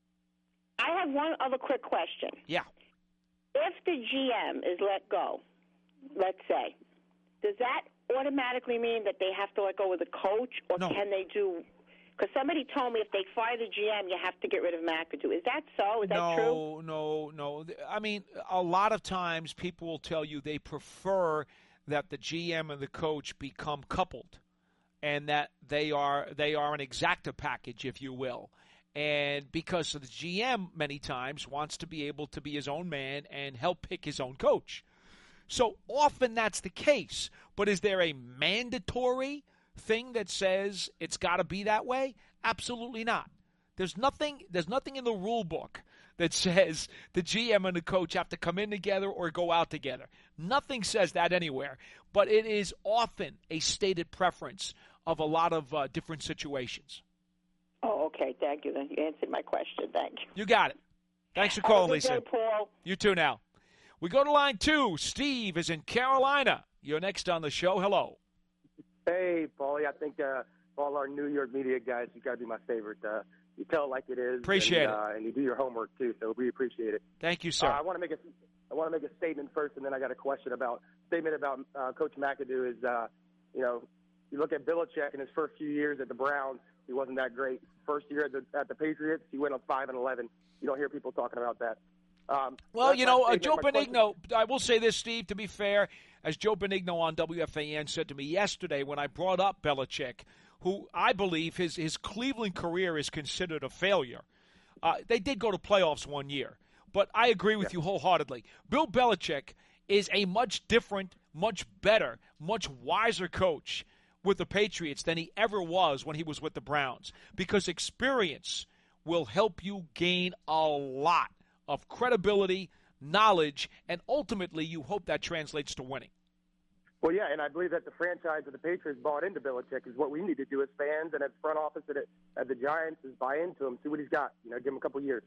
S7: I have one other quick question.
S1: Yeah.
S7: If the G M is let go, let's say, does that automatically mean that they have to let go of the coach, or
S1: no.
S7: can they do? Because somebody told me if they fire the G M, you have to get rid of McAdoo. Is that so? Is
S1: no,
S7: that true?
S1: No, no, no. I mean, a lot of times people will tell you they prefer that the G M and the coach become coupled, and that they are they are an exacta package, if you will. And because the G M many times wants to be able to be his own man and help pick his own coach. So often that's the case. But is there a mandatory thing that says it's got to be that way? Absolutely not. There's nothing there's nothing in the rule book that says the G M and the coach have to come in together or go out together. Nothing says that anywhere. But it is often a stated preference of a lot of uh, different situations.
S7: Oh, okay. Thank you. Then you answered my question. Thank you.
S1: You got it. Thanks for calling,
S7: Have a good
S1: Lisa.
S7: day, Paul.
S1: You too now. We go to line two. Steve is in Carolina. You're next on the show. Hello.
S8: Hey, Paulie. I think uh, all our New York media guys, you got to be my favorite. Uh, you tell it like it is.
S1: Appreciate
S8: and,
S1: it.
S8: Uh, and you do your homework, too, so we appreciate it.
S1: Thank you, sir.
S8: Uh, I want to make a I want to make a statement first, and then I got a question about statement about uh, Coach McAdoo is, uh, you know, you look at Belichick in his first few years at the Browns, he wasn't that great. First year at the, at the Patriots, he went on five and eleven. You don't hear people talking about that. Um,
S1: well, you know, uh, Joe
S8: My
S1: Benigno, question. I will say this, Steve, to be fair, as Joe Benigno on W F A N said to me yesterday when I brought up Belichick, who I believe his, his Cleveland career is considered a failure. Uh, they did go to playoffs one year, but I agree with yeah. you wholeheartedly. Bill Belichick is a much different, much better, much wiser coach with the Patriots than he ever was when he was with the Browns, because experience will help you gain a lot of credibility, knowledge, and ultimately you hope that translates to winning.
S8: Well, yeah, and I believe that the franchise of the Patriots bought into Belichick is what we need to do as fans and as front office at, at the Giants is buy into him, see what he's got, you know, give him a couple years.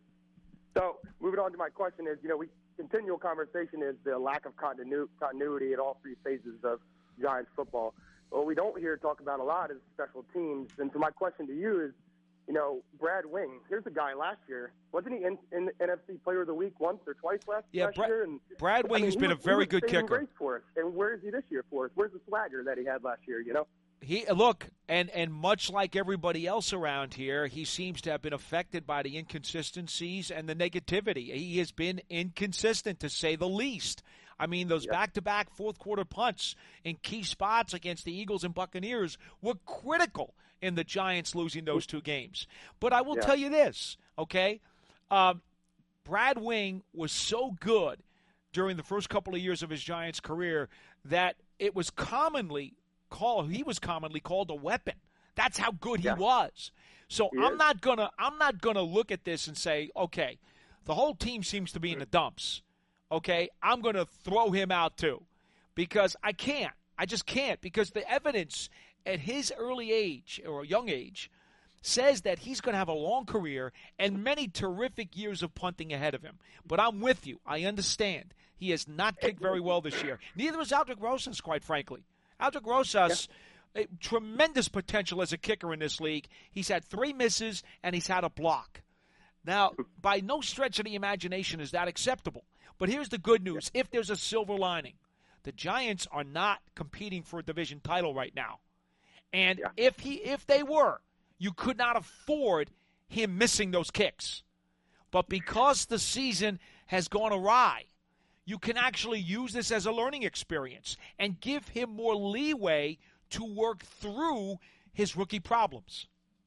S8: So moving on to my question is, you know, we continual conversation is the lack of continu- continuity at all three phases of Giants football. What we don't hear talk about a lot is special teams. And so my question to you is, you know, Brad Wing, here's a guy last year. Wasn't he in, in N F C Player of the Week once or twice last,
S1: yeah,
S8: last
S1: Bra-
S8: year? And,
S1: Brad Wing
S8: I mean,
S1: has been
S8: was,
S1: a very
S8: was
S1: good kicker.
S8: Grace for us. And where is he this year for us? Where's the swagger that he had last year, you know?
S1: He look, and, and much like everybody else around here, he seems to have been affected by the inconsistencies and the negativity. He has been inconsistent, to say the least. I mean, those yep. back-to-back fourth-quarter punts in key spots against the Eagles and Buccaneers were critical in the Giants losing those two games. But I will
S8: yeah.
S1: tell you this, okay? Um, Brad Wing was so good during the first couple of years of his Giants career that it was commonly called, he was commonly called a weapon. That's how good
S8: yeah.
S1: he was. So
S8: he
S1: I'm
S8: is.
S1: not gonna I'm not gonna look at this and say, okay, the whole team seems to be in the dumps. Okay, I'm going to throw him out too, because I can't. I just can't, because the evidence at his early age or young age says that he's going to have a long career and many terrific years of punting ahead of him. But I'm with you. I understand. He has not kicked very well this year. Neither has Aldrick Rosas, quite frankly. Aldrick Rosas, yeah. a tremendous potential as a kicker in this league. He's had three misses and he's had a block. Now, by no stretch of the imagination is that acceptable. But here's the good news. If there's a silver lining, the Giants are not competing for a division title right now. And
S8: yeah.
S1: if he, if they were, you could not afford him missing those kicks. But because the season has gone awry, you can actually use this as a learning experience and give him more leeway to work through his rookie problems.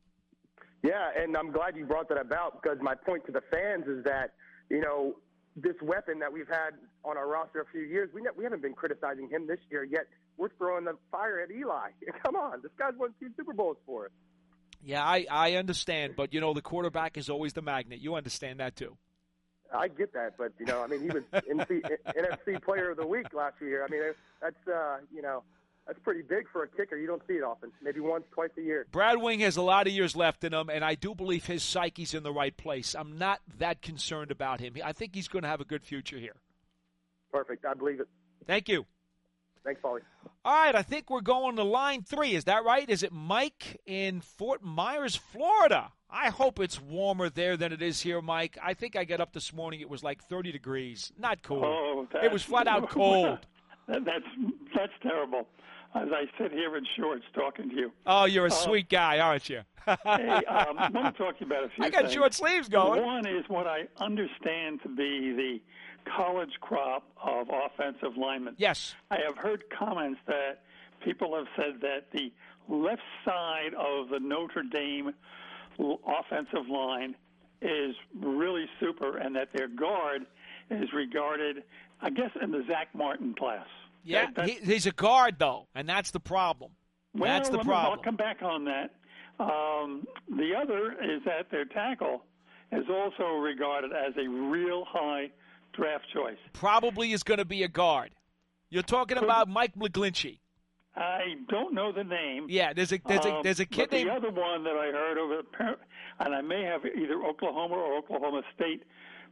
S8: Yeah, and I'm glad you brought that about, because my point to the fans is that, you know, this weapon that we've had on our roster a few years, we ne- we haven't been criticizing him this year, yet we're throwing the fire at Eli. Come on, this guy's won two Super Bowls for us.
S1: Yeah, I, I understand, but, you know, the quarterback is always the magnet. You understand that, too.
S8: I get that, but, you know, I mean, he was N F C Player of the Week last year. I mean, that's, uh, you know, that's pretty big for a kicker. You don't see it often, maybe once, twice a year.
S1: Brad Wing has a lot of years left in him, and I do believe his psyche's in the right place. I'm not that concerned about him. I think he's going to have a good future here.
S8: Perfect. I believe it.
S1: Thank you.
S8: Thanks, Paulie.
S1: All right, I think we're going to line three. Is that right? Is it Mike in Fort Myers, Florida? I hope it's warmer there than it is here, Mike. I think I got up this morning. It was like thirty degrees. Not cool.
S9: Oh,
S1: it was flat out cold.
S9: That's that's terrible. As I sit here in shorts talking to you.
S1: Oh, you're a
S9: uh,
S1: sweet guy, aren't you?
S9: Hey, um, I want to talk to you about a few
S1: I got
S9: things.
S1: short sleeves going.
S9: One is what I understand to be the college crop of offensive linemen.
S1: Yes.
S9: I have heard comments that people have said that the left side of the Notre Dame offensive line is really super, and that their guard is regarded, I guess, in the Zach Martin class.
S1: Yeah,
S9: that,
S1: he, he's a guard, though, and that's the problem.
S9: Well,
S1: that's the
S9: let me-
S1: problem.
S9: I'll come back on that. Um, the other is that their tackle is also regarded as a real high draft choice.
S1: Probably is going to be a guard. You're talking
S9: Could-
S1: about Mike McGlinchey.
S9: I don't know the name.
S1: Yeah, there's a there's a
S9: Um,
S1: there's a kid
S9: but
S1: named.
S9: the other one that I heard of, and I may have either Oklahoma or Oklahoma State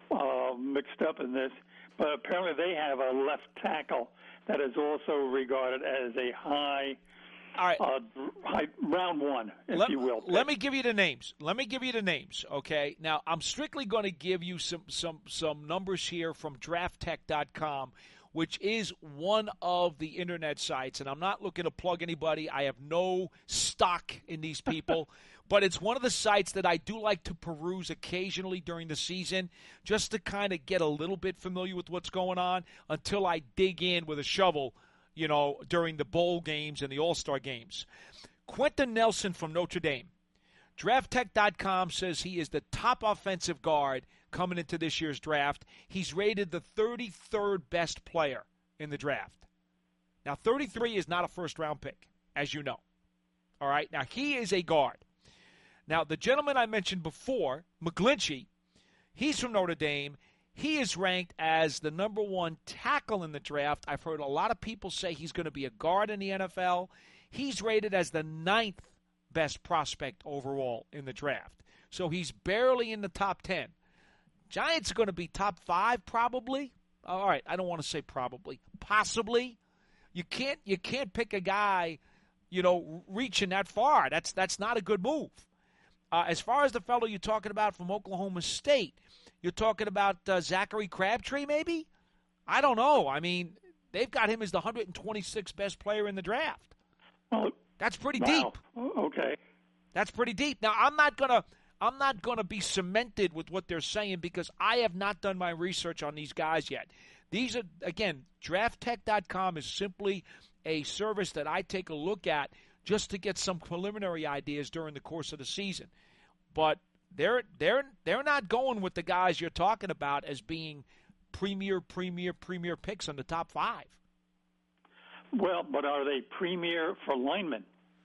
S9: uh, mixed up in this, but apparently they have a left tackle that is also regarded as a high,
S1: All right.
S9: uh, high round one, if
S1: let,
S9: you will.
S1: Let me give you the names. Let me give you the names, okay? Now, I'm strictly going to give you some, some, some numbers here from draft tech dot com, which is one of the internet sites, and I'm not looking to plug anybody. I have no stock in these people, but it's one of the sites that I do like to peruse occasionally during the season just to kind of get a little bit familiar with what's going on until I dig in with a shovel, you know, during the bowl games and the All-Star games. Quentin Nelson from Notre Dame. draft tech dot com says he is the top offensive guard coming into this year's draft. He's rated the thirty-third best player in the draft. Now, thirty-three is not a first-round pick, as you know. All right? Now, he is a guard. Now, the gentleman I mentioned before, McGlinchey, he's from Notre Dame. He is ranked as the number one tackle in the draft. I've heard a lot of people say he's going to be a guard in the N F L. He's rated as the ninth best prospect overall in the draft. So he's barely in the top ten. Giants are going to be top five probably. All right, I don't want to say probably. Possibly. You can't you can't pick a guy, you know, reaching that far. That's that's not a good move. Uh, as far as the fellow you're talking about from Oklahoma State, you're talking about uh, Zachary Crabtree maybe? I don't know. I mean, they've got him as the one hundred twenty-sixth best player in the draft.
S9: Oh,
S1: that's pretty
S9: wow.
S1: deep.
S9: Okay.
S1: That's pretty deep. Now, I'm not going to I'm not going to be cemented with what they're saying because I have not done my research on these guys yet. These are, again, draft tech dot com is simply a service that I take a look at just to get some preliminary ideas during the course of the season. But they're they're they're not going with the guys you're talking about as being premier, premier, premier picks in the top five.
S9: Well, but are they premier for linemen?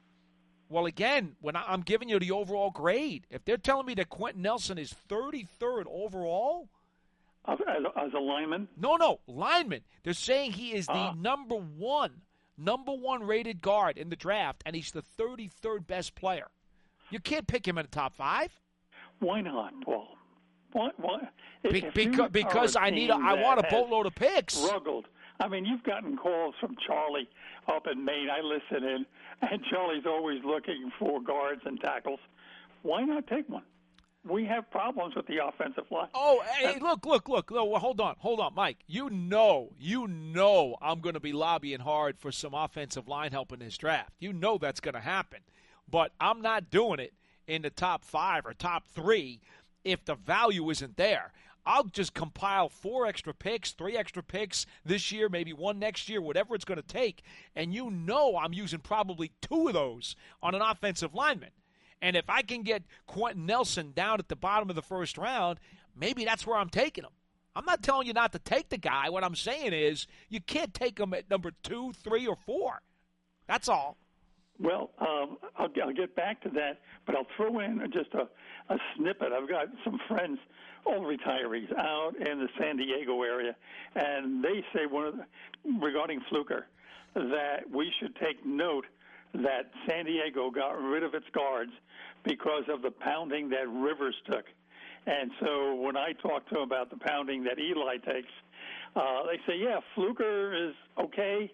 S1: Well, again, when I, I'm giving you the overall grade, if they're telling me that Quentin Nelson is thirty-third overall,
S9: as, as a lineman?
S1: No, no, lineman. They're saying he is the
S9: Uh,
S1: number one, number one rated guard in the draft, and he's the thirty-third best player. You can't pick him in the top five.
S9: Why not, Paul? Why? why?
S1: Be,
S9: If
S1: because
S9: you
S1: because
S9: are a
S1: I need a,
S9: team
S1: I
S9: that
S1: want a
S9: has
S1: boatload of picks.
S9: Struggled. I mean, you've gotten calls from Charlie up in Maine. I listen in, and Charlie's always looking for guards and tackles. Why not take one? We have problems with the offensive line.
S1: Oh, hey, look, look, look. No, well, hold on, hold on, Mike. You know, you know I'm going to be lobbying hard for some offensive line help in this draft. You know that's going to happen. But I'm not doing it in the top five or top three if the value isn't there. I'll just compile four extra picks, three extra picks this year, maybe one next year, whatever it's going to take. And you know I'm using probably two of those on an offensive lineman. And if I can get Quentin Nelson down at the bottom of the first round, maybe that's where I'm taking him. I'm not telling you not to take the guy. What I'm saying is you can't take him at number two, three, or four. That's all.
S9: Well, um, I'll, I'll get back to that, but I'll throw in just a, a snippet. I've got some friends, all retirees, out in the San Diego area, and they say one of the, regarding Fluker that we should take note that San Diego got rid of its guards because of the pounding that Rivers took. And so when I talk to them about the pounding that Eli takes, uh, they say, yeah, Fluker is okay,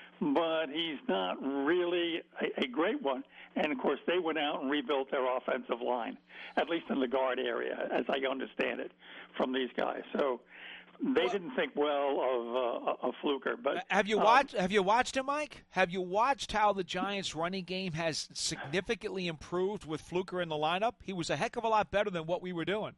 S9: but he's not really a, a great one. And, of course, they went out and rebuilt their offensive line, at least in the guard area, as I understand it, from these guys. So they didn't think well of uh, of Fluker. But
S1: have you
S9: um,
S1: watched? Have you watched him, Mike? Have you watched how the Giants' running game has significantly improved with Fluker in the lineup? He was a heck of a lot better than what we were doing.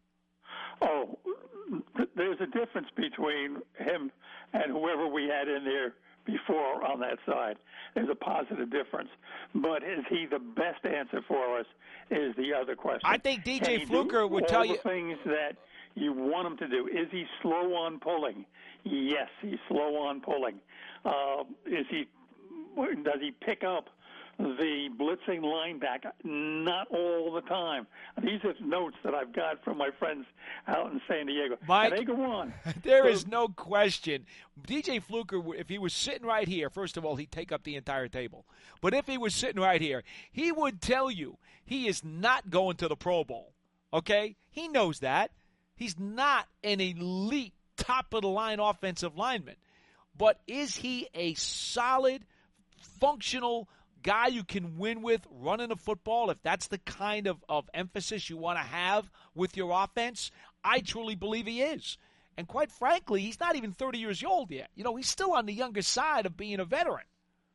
S9: Oh, there's a difference between him and whoever we had in there before on that side. There's a positive difference. But is he the best answer for us is the other question.
S1: I think D J
S9: Can he
S1: Fluker
S9: do
S1: would
S9: all
S1: tell
S9: the
S1: you
S9: things that you want him to do. Is he slow on pulling? Yes, he's slow on pulling. Uh, is he? Does he pick up the blitzing linebacker? Not all the time. These are notes that I've got from my friends out in San Diego.
S1: Mike,
S9: and they go on.
S1: There
S9: so,
S1: is no question. D J Fluker, if he was sitting right here, first of all, he'd take up the entire table. But if he was sitting right here, he would tell you he is not going to the Pro Bowl. Okay? He knows that. He's not an elite, top-of-the-line offensive lineman. But is he a solid, functional guy you can win with running the football, if that's the kind of, of emphasis you want to have with your offense? I truly believe he is. And quite frankly, he's not even thirty years old yet. You know, he's still on the younger side of being a veteran.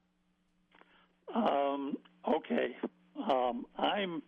S9: Um, okay. Um, I'm.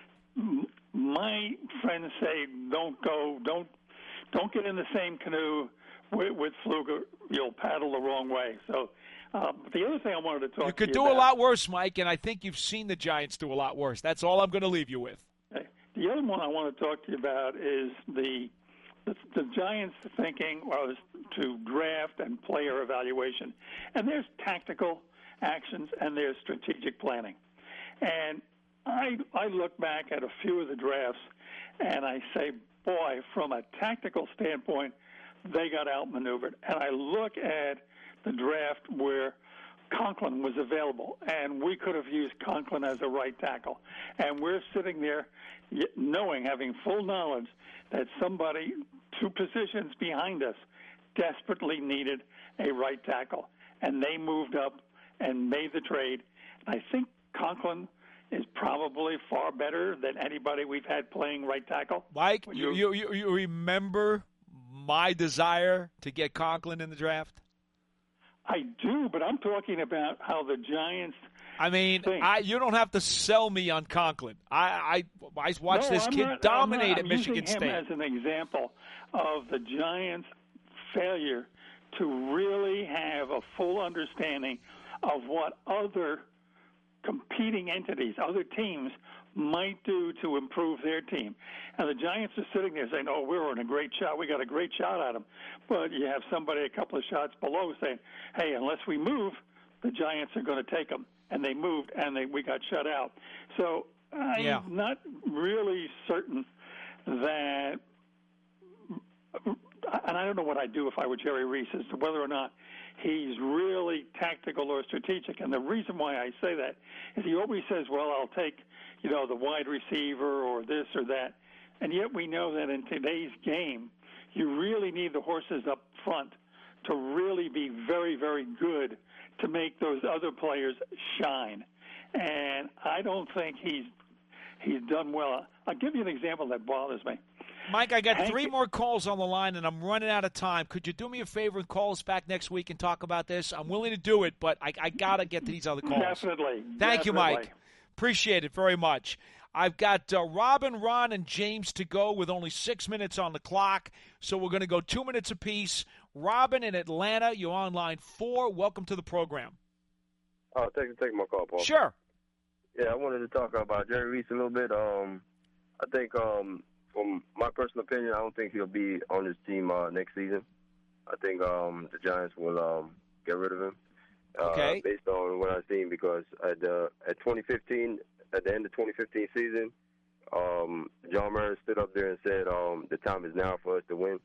S9: My friends say don't go, don't, don't get in the same canoe with, with Fluker. You'll paddle the wrong way. So, um, the other thing I wanted to talk to you
S1: You could do
S9: about,
S1: a lot worse, Mike, and I think you've seen the Giants do a lot worse. That's all I'm going to leave you with.
S9: The other one I want to talk to you about is the the, the Giants thinking was to draft and player evaluation. And there's tactical actions and there's strategic planning. And I I look back at a few of the drafts and I say, boy, from a tactical standpoint, they got outmaneuvered. And I look at the draft where Conklin was available, and we could have used Conklin as a right tackle. And we're sitting there knowing, having full knowledge, that somebody two positions behind us desperately needed a right tackle. And they moved up and made the trade. I think Conklin is probably far better than anybody we've had playing right tackle.
S1: Mike, you, you, you, you remember my desire to get Conklin in the draft?
S9: I do, but I'm talking about how the Giants
S1: I mean, I, you don't have to sell me on Conklin. I I, I watched
S9: no,
S1: this
S9: I'm
S1: kid
S9: not,
S1: dominate
S9: I'm
S1: at Michigan
S9: using
S1: State.
S9: him as an example of the Giants' failure to really have a full understanding of what other competing entities, other teams, might do to improve their team. And the Giants are sitting there saying, oh, we're in a great shot. We got a great shot at them. But you have somebody a couple of shots below saying, hey, unless we move, the Giants are going to take them. And they moved, and they, we got shut out. So I'm
S1: yeah.
S9: not really certain that – and I don't know what I'd do if I were Jerry Reese as to whether or not he's really tactical or strategic. And the reason why I say that is he always says, well, I'll take, you know, the wide receiver or this or that. And yet we know that in today's game, you really need the horses up front to really be very, very good to make those other players shine. And I don't think he's he's done well. I'll give you an example that bothers me.
S1: Mike, I got
S9: Hank,
S1: three more calls on the line, and I'm running out of time. Could you do me a favor and call us back next week and talk about this? I'm willing to do it, but I, I got to get to these other calls.
S9: Definitely.
S1: Thank
S9: Definitely.
S1: you, Mike. Appreciate it very much. I've got uh, Robin, Ron, and James to go with only six minutes on the clock, so we're going to go two minutes apiece. Robin in Atlanta, you're on line four. Welcome to the program.
S10: Oh, thanks for taking my call, Paul.
S1: Sure.
S10: Yeah, I wanted to talk about Jerry Reese a little bit. Um, I think, um, from my personal opinion, I don't think he'll be on this team uh, next season. I think um, the Giants will um, get rid of him. Uh,
S1: okay.
S10: Based on what I've seen, because at uh, at twenty fifteen, at the end of twenty fifteen season, um, John Murray stood up there and said, um, the time is now for us to win.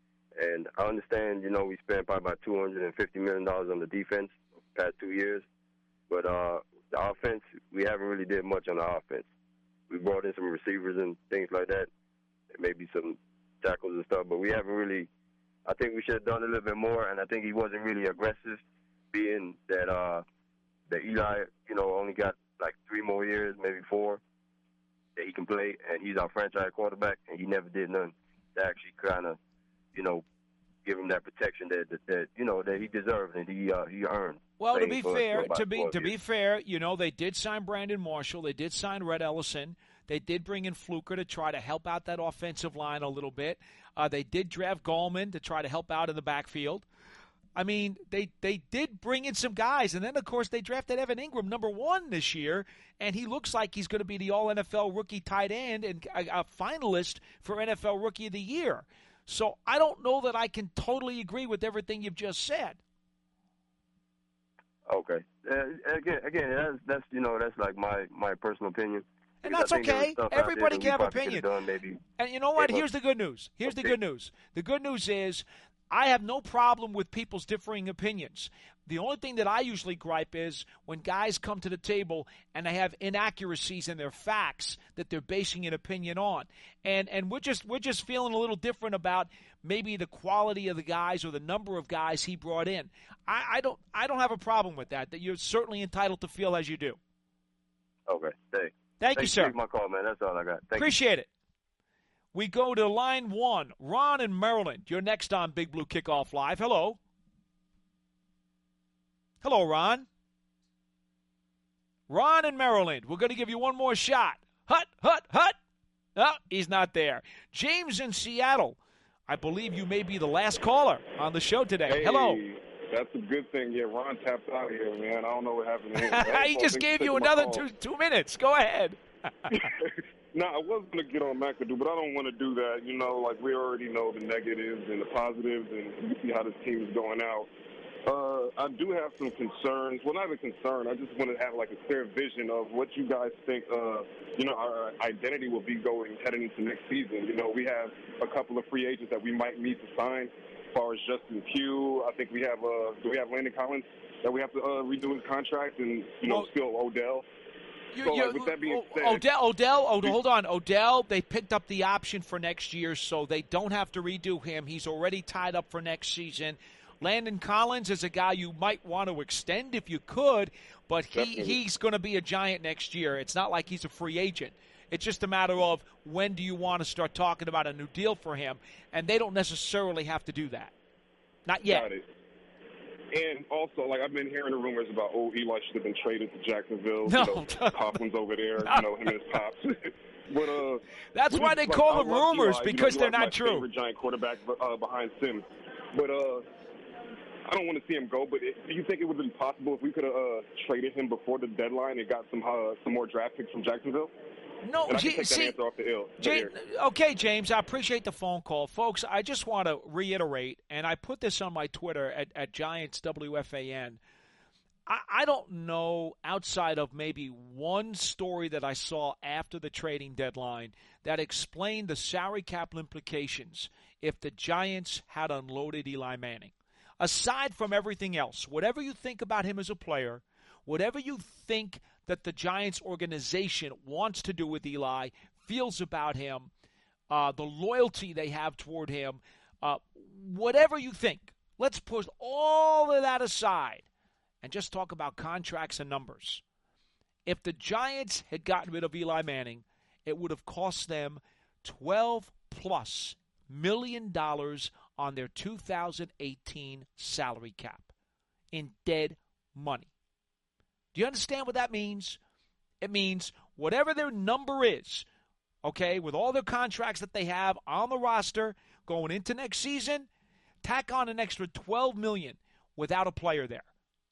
S10: And I understand, you know, we spent probably about two hundred fifty million dollars on the defense the past two years. But uh, the offense, we haven't really did much on the offense. We brought in some receivers and things like that, maybe some tackles and stuff, but we haven't really – I think we should have done a little bit more, and I think he wasn't really aggressive, being that uh, that Eli, you know, only got like three more years, maybe four, that he can play, and he's our franchise quarterback, and he never did nothing to actually kind of, you know, give him that protection that, that, that you know, that he deserved and he uh, he earned.
S1: Well, to be fair, to be to be fair, you know, they did sign Brandon Marshall. They did sign Red Ellison. They did bring in Fluker to try to help out that offensive line a little bit. Uh, they did draft Gallman to try to help out in the backfield. I mean, they they did bring in some guys. And then, of course, they drafted Evan Ingram, number one this year, and he looks like he's going to be the all-N F L rookie tight end and a, a finalist for N F L Rookie of the Year. So I don't know that I can totally agree with everything you've just said.
S10: Okay. Uh, again, again, that's that's you know that's like my, my personal opinion.
S1: And that's okay. Everybody can have opinion.
S10: Done, maybe.
S1: And you know what? Here's the good news. Here's the good news. The good news is I have no problem with people's differing opinions. The only thing that I usually gripe is when guys come to the table and they have inaccuracies in their facts that they're basing an opinion on. And and we're just we're just feeling a little different about maybe the quality of the guys or the number of guys he brought in. I, I don't I don't have a problem with that. That you're certainly entitled to feel as you do.
S10: Okay, thanks.
S1: Thank you, sir.
S10: Thanks for my call, man. That's all I got. Thank
S1: Appreciate you. it. We go to line one. Ron in Maryland. You're next on Big Blue Kickoff Live. Hello. Hello, Ron. Ron in Maryland. We're going to give you one more shot. Hut, hut, hut. Oh, he's not there. James in Seattle. I believe you may be the last caller on the show today.
S11: Hey,
S1: Hello.
S11: That's a good thing. Yeah, Ron tapped out here, man. I don't know what happened to him.
S1: he just gave you another two, two minutes. Go ahead.
S11: No, I was going to get on McAdoo, but I don't want to do that. You know, like we already know the negatives and the positives, and you see how this team is going out. Uh, I do have some concerns. Well, not a concern. I just want to have like a clear vision of what you guys think, uh, you know, our identity will be going heading into next season. You know, we have a couple of free agents that we might need to sign. As far as Justin Pugh, I think we have. Uh, do we have Landon Collins that we have to uh, redo his contract, and you know,
S1: well,
S11: still Odell.
S1: You,
S11: so,
S1: you,
S11: like, with that being said,
S1: Odell, Odell, oh, hold on, Odell. They picked up the option for next year, so they don't have to redo him. He's already tied up for next season. Landon Collins is a guy you might want to extend if you could, but he, he's going to be a Giant next year. It's not like he's a free agent. It's just a matter of when do you want to start talking about a new deal for him, and they don't necessarily have to do that. Not yet.
S11: Got it. And also, like, I've been hearing the rumors about, oh, Eli should have been traded to Jacksonville.
S1: No.
S11: You know, Coughlin's over there, you know, him and his pops. But, uh,
S1: That's why they
S11: like,
S1: call
S11: I
S1: them
S11: love
S1: rumors,
S11: Eli.
S1: because
S11: you know,
S1: they're
S11: Eli's
S1: not
S11: my
S1: true.
S11: favorite Giant quarterback uh, behind Sims. But uh, I don't want to see him go, but it, do you think it would have been possible if we could have uh, traded him before the deadline and got some uh, some more draft picks from Jacksonville?
S1: No,
S11: and I can
S1: G-
S11: take
S1: see,
S11: that answer off the ill.
S1: J- okay, James, I appreciate the phone call. Folks, I just want to reiterate, and I put this on my Twitter at, at Giants W F A N. I, I don't know, outside of maybe one story that I saw after the trading deadline, that explained the salary cap implications if the Giants had unloaded Eli Manning. Aside from everything else, whatever you think about him as a player, whatever you think that the Giants organization wants to do with Eli, feels about him, uh, the loyalty they have toward him, uh, whatever you think, let's put all of that aside and just talk about contracts and numbers. If the Giants had gotten rid of Eli Manning, it would have cost them twelve plus million dollars on their two thousand eighteen salary cap in dead money. Do you understand what that means? It means whatever their number is, okay, with all their contracts that they have on the roster going into next season, tack on an extra twelve million dollars without a player there.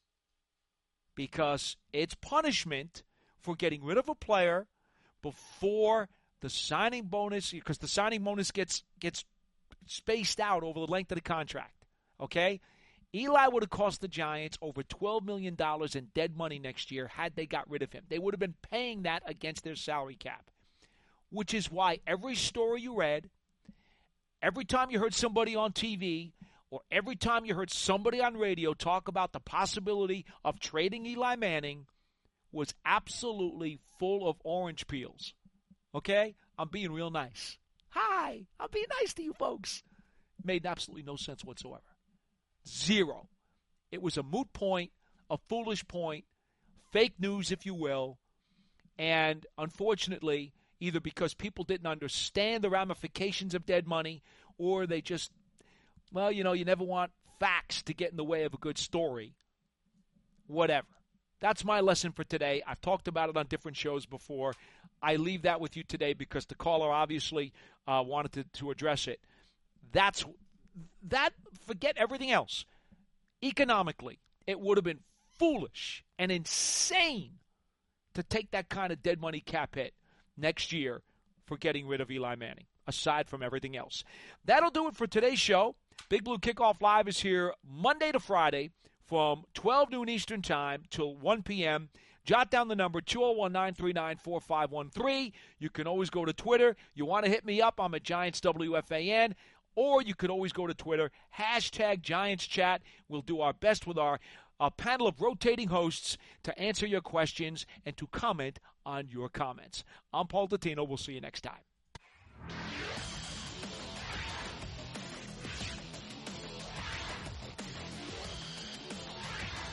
S1: Because it's punishment for getting rid of a player before the signing bonus, because the signing bonus gets gets spaced out over the length of the contract, okay? Eli would have cost the Giants over twelve million dollars in dead money next year had they got rid of him. They would have been paying that against their salary cap, which is why every story you read, every time you heard somebody on T V, or every time you heard somebody on radio talk about the possibility of trading Eli Manning was absolutely full of orange peels. Okay? I'm being real nice. Hi, I'm being nice to you folks. Made absolutely no sense whatsoever. Zero. It was a moot point, a foolish point, fake news, if you will. And unfortunately, either because people didn't understand the ramifications of dead money, or they just, well, you know, you never want facts to get in the way of a good story. Whatever. That's my lesson for today. I've talked about it on different shows before. I leave that with you today because the caller obviously uh, wanted to, to address it. That's that. Forget everything else. Economically, it would have been foolish and insane to take that kind of dead money cap hit next year for getting rid of Eli Manning, aside from everything else. That'll do it for today's show. Big Blue Kickoff Live is here Monday to Friday from twelve noon Eastern Time till one p.m. Jot down the number, two oh one, nine three nine, four five one three. You can always go to Twitter. You want to hit me up, I'm at Giants W F A N. or you could always go to Twitter, hashtag Giants Chat. We'll do our best with our a panel of rotating hosts to answer your questions and to comment on your comments. I'm Paul Dottino. We'll see you next time.